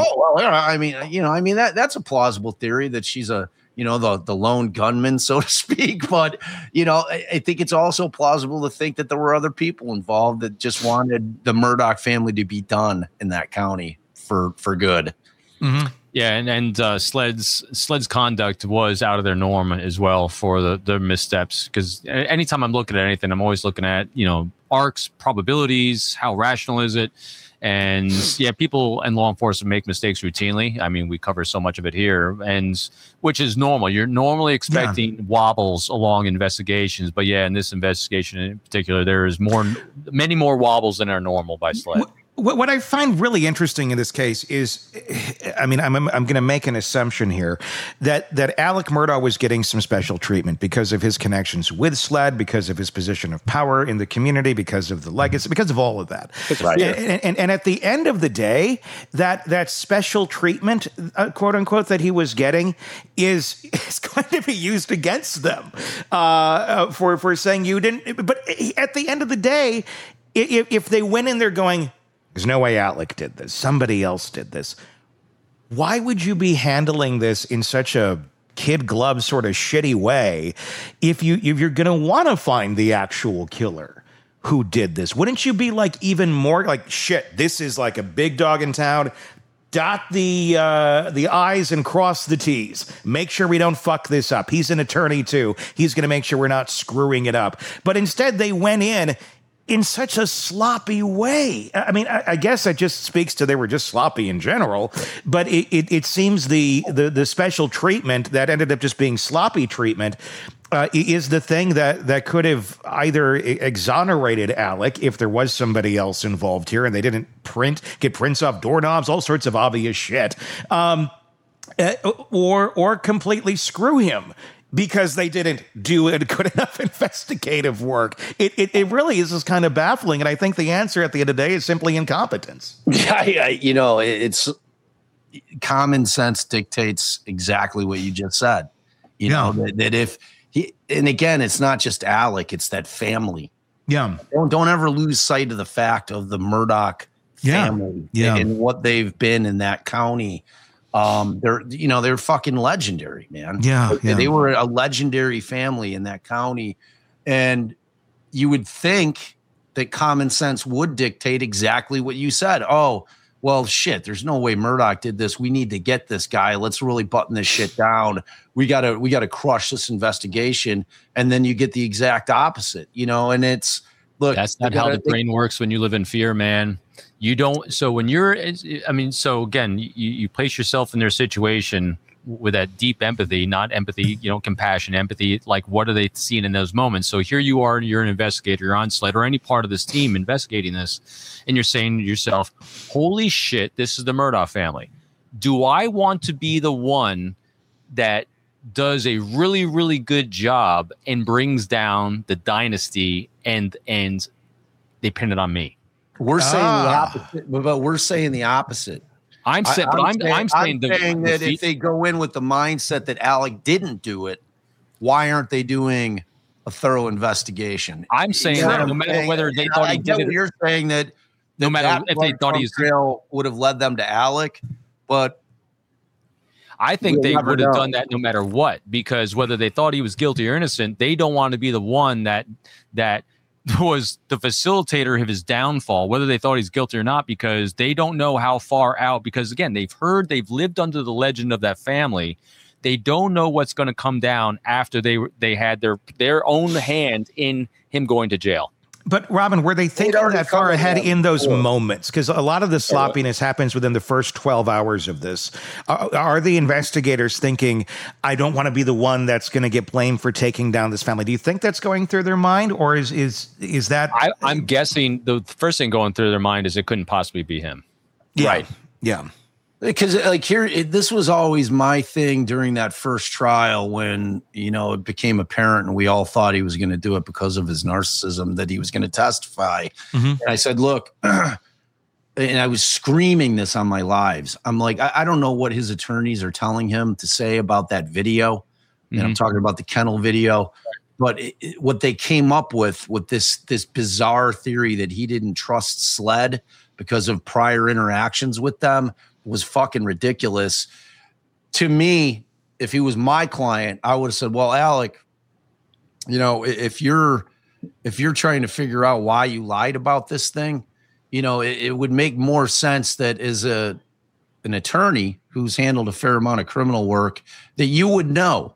that's a plausible theory that she's the lone gunman, so to speak. But, I think it's also plausible to think that there were other people involved that just wanted the Murdoch family to be done in that county for good. Mm-hmm. Yeah, and Sled's conduct was out of their norm as well for their missteps. Because anytime I'm looking at anything, I'm always looking at arcs, probabilities, how rational is it, and people in law enforcement make mistakes routinely. I mean, we cover so much of it here, and which is normal. You're normally expecting wobbles along investigations, but in this investigation in particular, there is many more wobbles than are normal by Sled. What I find really interesting in this case is, I'm going to make an assumption here that Alec Murdaugh was getting some special treatment because of his connections with SLED, because of his position of power in the community, because of the legacy, because of all of that. Right. And at the end of the day, that special treatment, quote unquote, that he was getting is going to be used against them for saying you didn't. But at the end of the day, if they went in there going, there's no way Alec did this, somebody else did this, why would you be handling this in such a kid glove sort of shitty way if you're going to want to find the actual killer who did this? Wouldn't you be like even more like, shit, this is like a big dog in town, dot the I's and cross the T's. Make sure we don't fuck this up. He's an attorney too. He's going to make sure we're not screwing it up. But instead they went in such a sloppy way. I mean, I guess that just speaks to they were just sloppy in general, but it seems the special treatment that ended up just being sloppy treatment is the thing that could have either exonerated Alec if there was somebody else involved here and they didn't get prints off doorknobs, all sorts of obvious shit, or completely screw him because they didn't do good enough investigative work. It really is just kind of baffling, and I think the answer at the end of the day is simply incompetence. It's common sense dictates exactly what you just said. That if he, and again, it's not just Alec, it's that family. Yeah. Don't ever lose sight of the fact of the Murdoch family and what they've been in that county. They're fucking legendary, man. They were a legendary family in that county, and you would think that common sense would dictate exactly what you said. Oh, well, shit, there's no way Murdoch did this. We need to get this guy. Let's really button this shit down. We gotta crush this investigation. And then you get the exact opposite, and it's, look, that's not how the brain works when you live in fear, man. You don't. So when you're, so again, you place yourself in their situation with that deep empathy, not empathy, compassion, empathy. Like, what are they seeing in those moments? So here you are, you're an investigator, you're on SLED or any part of this team investigating this, and you're saying to yourself, holy shit, this is the Murdaugh family. Do I want to be the one that does a really, really good job and brings down the dynasty and they pin it on me? We're saying the opposite, but we're saying the opposite. I'm saying that if they go in with the mindset that Alec didn't do it, why aren't they doing a thorough investigation? I'm saying that no matter whether they thought he did it, you're saying that no matter if they thought he's trail would have led them to Alec, but I think they would have done that no matter what, because whether they thought he was guilty or innocent, they don't want to be the one that was the facilitator of his downfall, whether they thought he's guilty or not, because they don't know how far out, because again, they've lived under the legend of that family. They don't know what's going to come down after they had their own hand in him going to jail. But Robin, were they thinking that far ahead in those moments? Because a lot of the sloppiness happens within the first 12 hours of this. Are the investigators thinking, I don't want to be the one that's going to get blamed for taking down this family? Do you think that's going through their mind, or is that? I'm guessing the first thing going through their mind is it couldn't possibly be him. Yeah. Right. Yeah. Because this was always my thing during that first trial when, it became apparent and we all thought he was going to do it because of his narcissism, that he was going to testify. Mm-hmm. And I said, look, and I was screaming this on my lives. I'm like, I don't know what his attorneys are telling him to say about that video. Mm-hmm. And I'm talking about the kennel video. But what they came up with this bizarre theory that he didn't trust SLED because of prior interactions with them was fucking ridiculous. To me, if he was my client, I would have said, well, Alec, if you're trying to figure out why you lied about this thing, it would make more sense that as an attorney who's handled a fair amount of criminal work, that you would know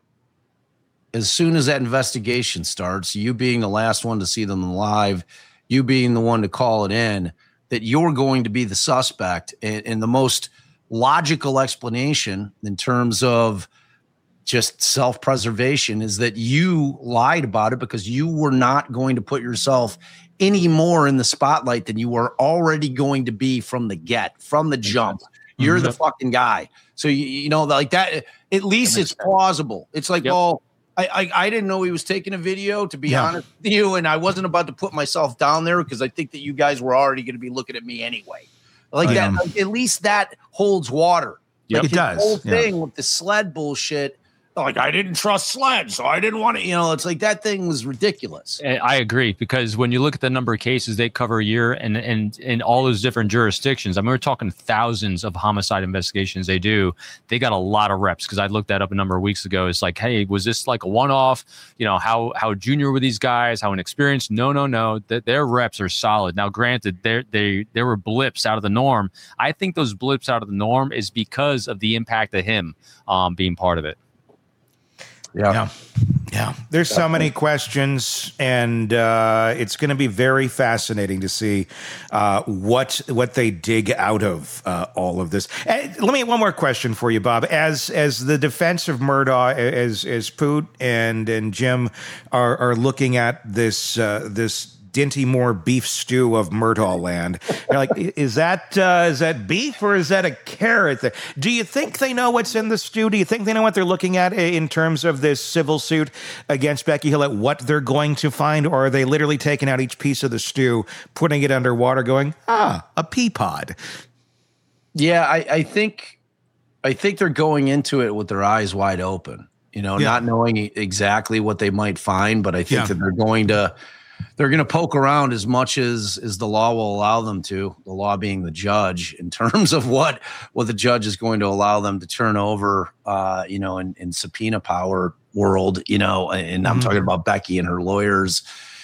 as soon as that investigation starts, you being the last one to see them live, you being the one to call it in, that you're going to be the suspect. And the most logical explanation in terms of just self-preservation is that you lied about it because you were not going to put yourself any more in the spotlight than you were already going to be from the jump. You're the fucking guy. So, like that, at least it's plausible. It's like, well, I didn't know he was taking a video, to be honest with you, and I wasn't about to put myself down there because I think that you guys were already going to be looking at me anyway. Like that, at least that holds water. Yep. Like it does. The whole thing with the SLED bullshit. Like, I didn't trust SLED, so I didn't want to, it's like that thing was ridiculous. I agree, because when you look at the number of cases they cover a year and in all those different jurisdictions, I mean, we're talking thousands of homicide investigations they do. They got a lot of reps, because I looked that up a number of weeks ago. It's like, hey, was this like a one-off? How junior were these guys? How inexperienced? No. Their reps are solid. Now, granted, there were blips out of the norm. I think those blips out of the norm is because of the impact of him being part of it. Yeah. There's so many questions, and it's going to be very fascinating to see what they dig out of all of this. Let me one more question for you, Bob. As the defense of Murdaugh, as Poot and Jim are looking at this Dinty Moore beef stew of Murdaugh land. You're like, is that beef or is that a carrot? Do you think they know what's in the stew? Do you think they know what they're looking at in terms of this civil suit against Becky Hill, at what they're going to find? Or are they literally taking out each piece of the stew, putting it underwater, going, a pea pod? Yeah, I think they're going into it with their eyes wide open, not knowing exactly what they might find, but I think that they're going to poke around as much as the law will allow them to, the law being the judge, in terms of what the judge is going to allow them to turn over, in subpoena power world, and I'm talking about Becky and her lawyers.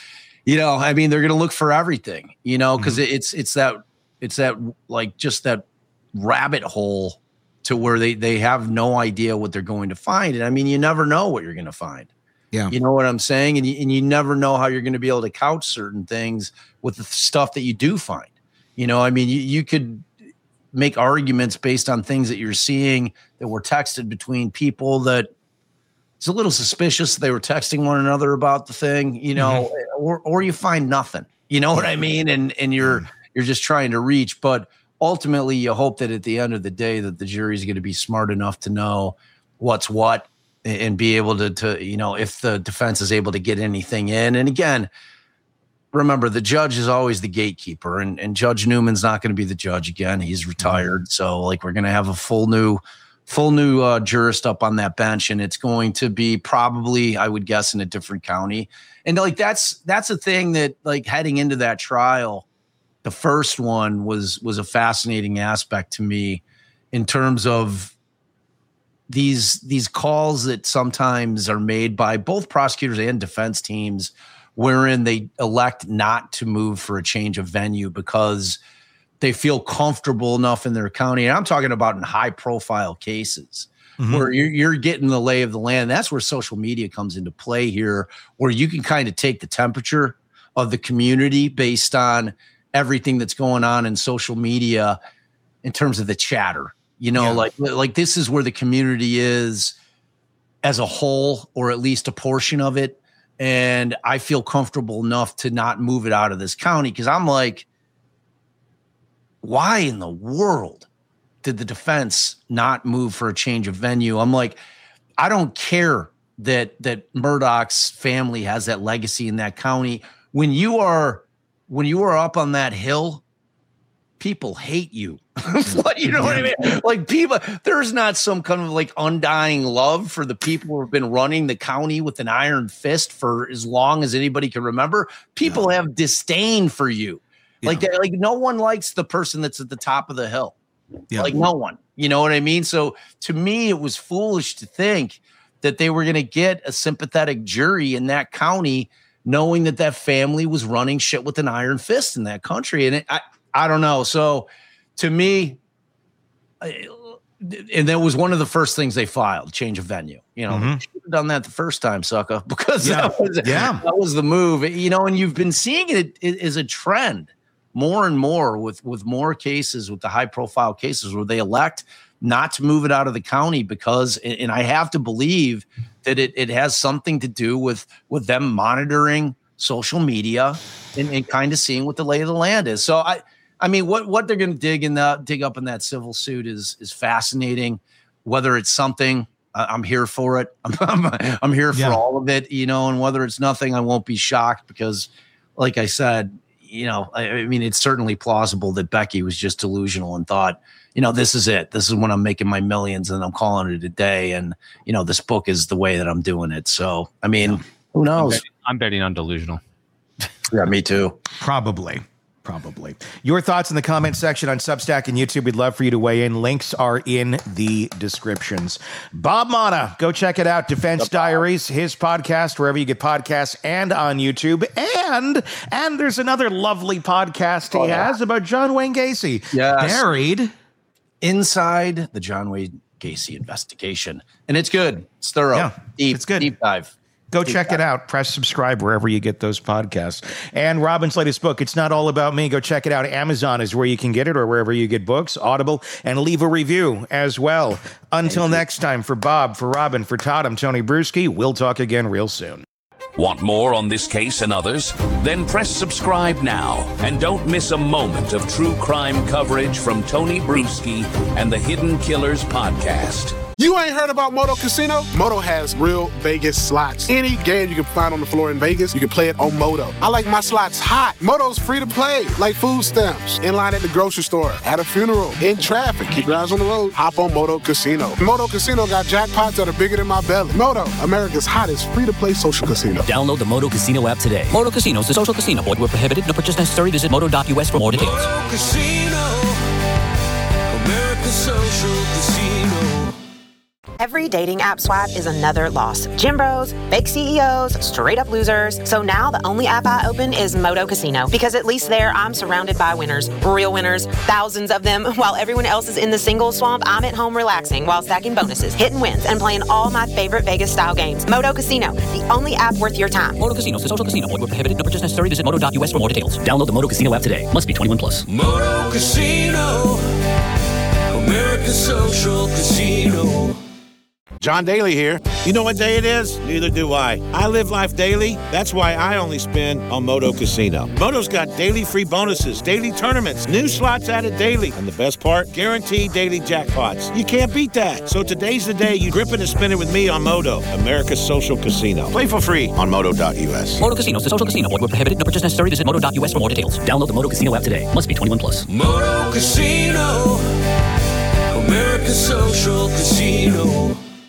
I mean, they're going to look for everything, because it's that like just that rabbit hole to where they have no idea what they're going to find. And I mean, you never know what you're going to find. Yeah. You know what I'm saying? And you never know how you're going to be able to couch certain things with the stuff that you do find. I mean, you could make arguments based on things that you're seeing that were texted between people that it's a little suspicious they were texting one another about the thing, or you find nothing, what I mean? And you're just trying to reach, but ultimately you hope that at the end of the day that the jury is going to be smart enough to know what's what, and be able to if the defense is able to get anything in. And again, remember, the judge is always the gatekeeper, and Judge Newman's not going to be the judge again. He's retired. So like, we're going to have a full new jurist up on that bench, and it's going to be probably, I would guess, in a different county. And like, that's a thing that, like, heading into that trial, the first one was a fascinating aspect to me in terms of these calls that sometimes are made by both prosecutors and defense teams wherein they elect not to move for a change of venue because they feel comfortable enough in their county. And I'm talking about in high profile cases where you're getting the lay of the land. That's where social media comes into play here, where you can kind of take the temperature of the community based on everything that's going on in social media in terms of the chatter, like this is where the community is as a whole, or at least a portion of it. And I feel comfortable enough to not move it out of this county, because I'm like, why in the world did the defense not move for a change of venue? I'm like, I don't care that Murdoch's family has that legacy in that county. When you are up on that hill, people hate you. You know what I mean? Like, people, there's not some kind of like undying love for the people who have been running the county with an iron fist for as long as anybody can remember. People have disdain for you. Like no one likes the person that's at the top of the hill. Like no one, you know what I mean? So to me, it was foolish to think that they were going to get a sympathetic jury in that county, knowing that family was running shit with an iron fist in that country. And I don't know. So to me, and that was one of the first things they filed, change of venue. They should have done that the first time, sucker, because that was the move. And you've been seeing it as a trend more and more with more cases, with the high profile cases where they elect not to move it out of the county because, and I have to believe that it has something to do with them monitoring social media and kind of seeing what the lay of the land is. So I mean, what they're going to dig up in that civil suit is fascinating. Whether it's something, I'm here for it. I'm here for all of it, and whether it's nothing, I won't be shocked because, like I said, I mean, it's certainly plausible that Becky was just delusional and thought, this is it. This is when I'm making my millions and I'm calling it a day. And, this book is the way that I'm doing it. So, I mean, who knows? I'm betting on delusional. Yeah, me too. Probably. Your thoughts in the comment section on Substack and YouTube. We'd love for you to weigh in. Links are in the descriptions. Bob Mana, go check it out. Defense Diaries, his podcast, wherever you get podcasts, and on YouTube. And there's another lovely podcast he has about John Wayne Gacy. Yes. Buried inside the John Wayne Gacy investigation. And it's good. It's thorough. Yeah, deep, it's good. Deep dive. Go check it out. Press subscribe wherever you get those podcasts. And Robin's latest book, It's Not All About Me. Go check it out. Amazon is where you can get it, or wherever you get books, Audible, and leave a review as well. Until next time, for Bob, for Robin, for Todd, I'm Tony Bruschi. We'll talk again real soon. Want more on this case and others? Then press subscribe now and don't miss a moment of true crime coverage from Tony Bruschi and the Hidden Killers podcast. You ain't heard about Moto Casino? Moto has real Vegas slots. Any game you can find on the floor in Vegas, you can play it on Moto. I like my slots hot. Moto's free to play, like food stamps. In line at the grocery store, at a funeral, in traffic. Keep your eyes on the road. Hop on Moto Casino. Moto Casino got jackpots that are bigger than my belly. Moto, America's hottest free-to-play social casino. Download the Moto Casino app today. Moto Casino is a social casino. Void where prohibited. No purchase necessary. Visit moto.us for more details. Moto Casino, America's social casino. Every dating app swipe is another loss. Gym bros, fake CEOs, straight up losers. So now the only app I open is Moto Casino, because at least there I'm surrounded by winners, real winners, thousands of them. While everyone else is in the single swamp, I'm at home relaxing while stacking bonuses, hitting wins, and playing all my favorite Vegas style games. Moto Casino, the only app worth your time. Moto Casino is a social casino. Void where prohibited. No purchase necessary. Visit moto.us for more details. Download the Moto Casino app today. Must be 21 plus. Moto Casino, America's social casino. John Daly here. You know what day it is? Neither do I. I live life daily. That's why I only spin on Moto Casino. Moto's got daily free bonuses, daily tournaments, new slots added daily, and the best part, guaranteed daily jackpots. You can't beat that. So today's the day you grip it and spin it with me on Moto, America's social casino. Play for free on moto.us. Moto Casino is a social casino. Void where prohibited. No purchase necessary. Visit moto.us for more details. Download the Moto Casino app today. Must be 21 plus. Moto Casino, America's social casino.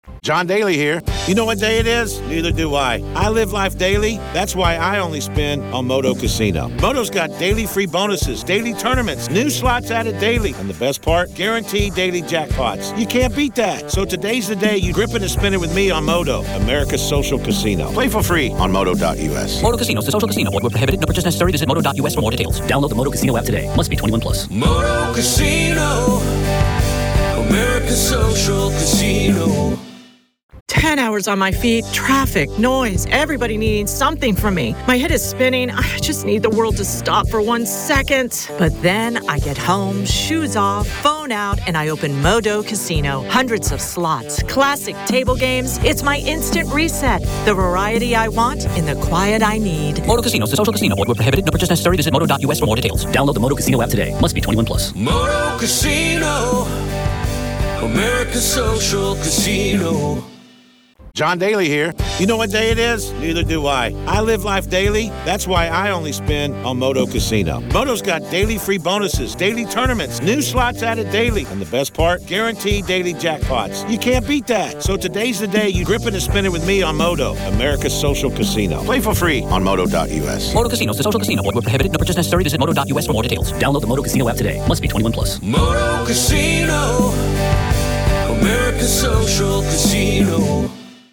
John Daly here. You know what day it is? Neither do I. I live life daily. That's why I only spin on Moto Casino. Moto's got daily free bonuses, daily tournaments, new slots added daily, and the best part, guaranteed daily jackpots. You can't beat that. So today's the day you grip it and spin it with me on Moto, America's social casino. Play for free on Moto.us. Moto Casino is the social casino. Void where prohibited. No purchase necessary. Visit Moto.us for more details. Download the Moto Casino app today. Must be 21 plus. Moto Casino, America's social casino. 10 hours on my feet, traffic, noise, everybody needing something from me. My head is spinning. I just need the world to stop for 1 second. But then I get home, shoes off, phone out, and I open Moto Casino. Hundreds of slots, classic table games. It's my instant reset. The variety I want in the quiet I need. Moto Casino is the social casino. Void where prohibited. No purchase necessary. Visit Moto.us for more details. Download the Moto Casino app today. Must be 21 plus. Moto Casino, America's social casino. John Daly here. You know what day it is? Neither do I. I live life daily. That's why I only spin on Moto Casino. Moto's got daily free bonuses, daily tournaments, new slots added daily, and the best part, guaranteed daily jackpots. You can't beat that. So today's the day you grip it and spin it with me on Moto, America's social casino. Play for free on Moto.us. Moto Casino is the social casino. Void where prohibited. No purchase necessary. Visit Moto.us for more details. Download the Moto Casino app today. Must be 21 plus. Moto Casino, America's social casino.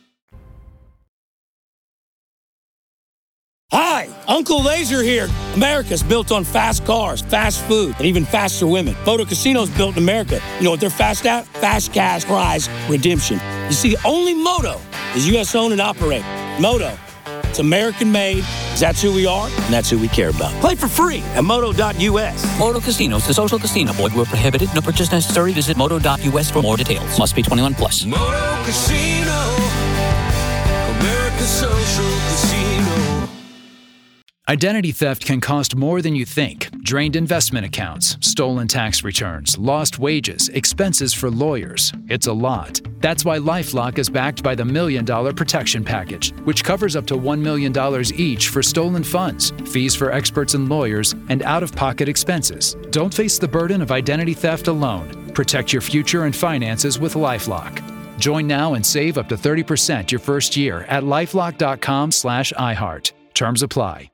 Hi, Uncle Laser here. America's built on fast cars, fast food, and even faster women. Moto Casino's built in America. You know what they're fast at? Fast cash prize redemption. You see, only Moto is U.S. owned and operated. Moto, it's American made. That's who we are, and that's who we care about. Play for free at Moto.us. Moto Casino is the social casino. Void where prohibited. No purchase necessary. Visit Moto.us for more details. Must be 21 plus. Moto Casino, America's social casino. Identity theft can cost more than you think. Drained investment accounts, stolen tax returns, lost wages, expenses for lawyers. It's a lot. That's why LifeLock is backed by the $1 Million Protection Package, which covers up to $1 million each for stolen funds, fees for experts and lawyers, and out-of-pocket expenses. Don't face the burden of identity theft alone. Protect your future and finances with LifeLock. Join now and save up to 30% your first year at LifeLock.com/iHeart. Terms apply.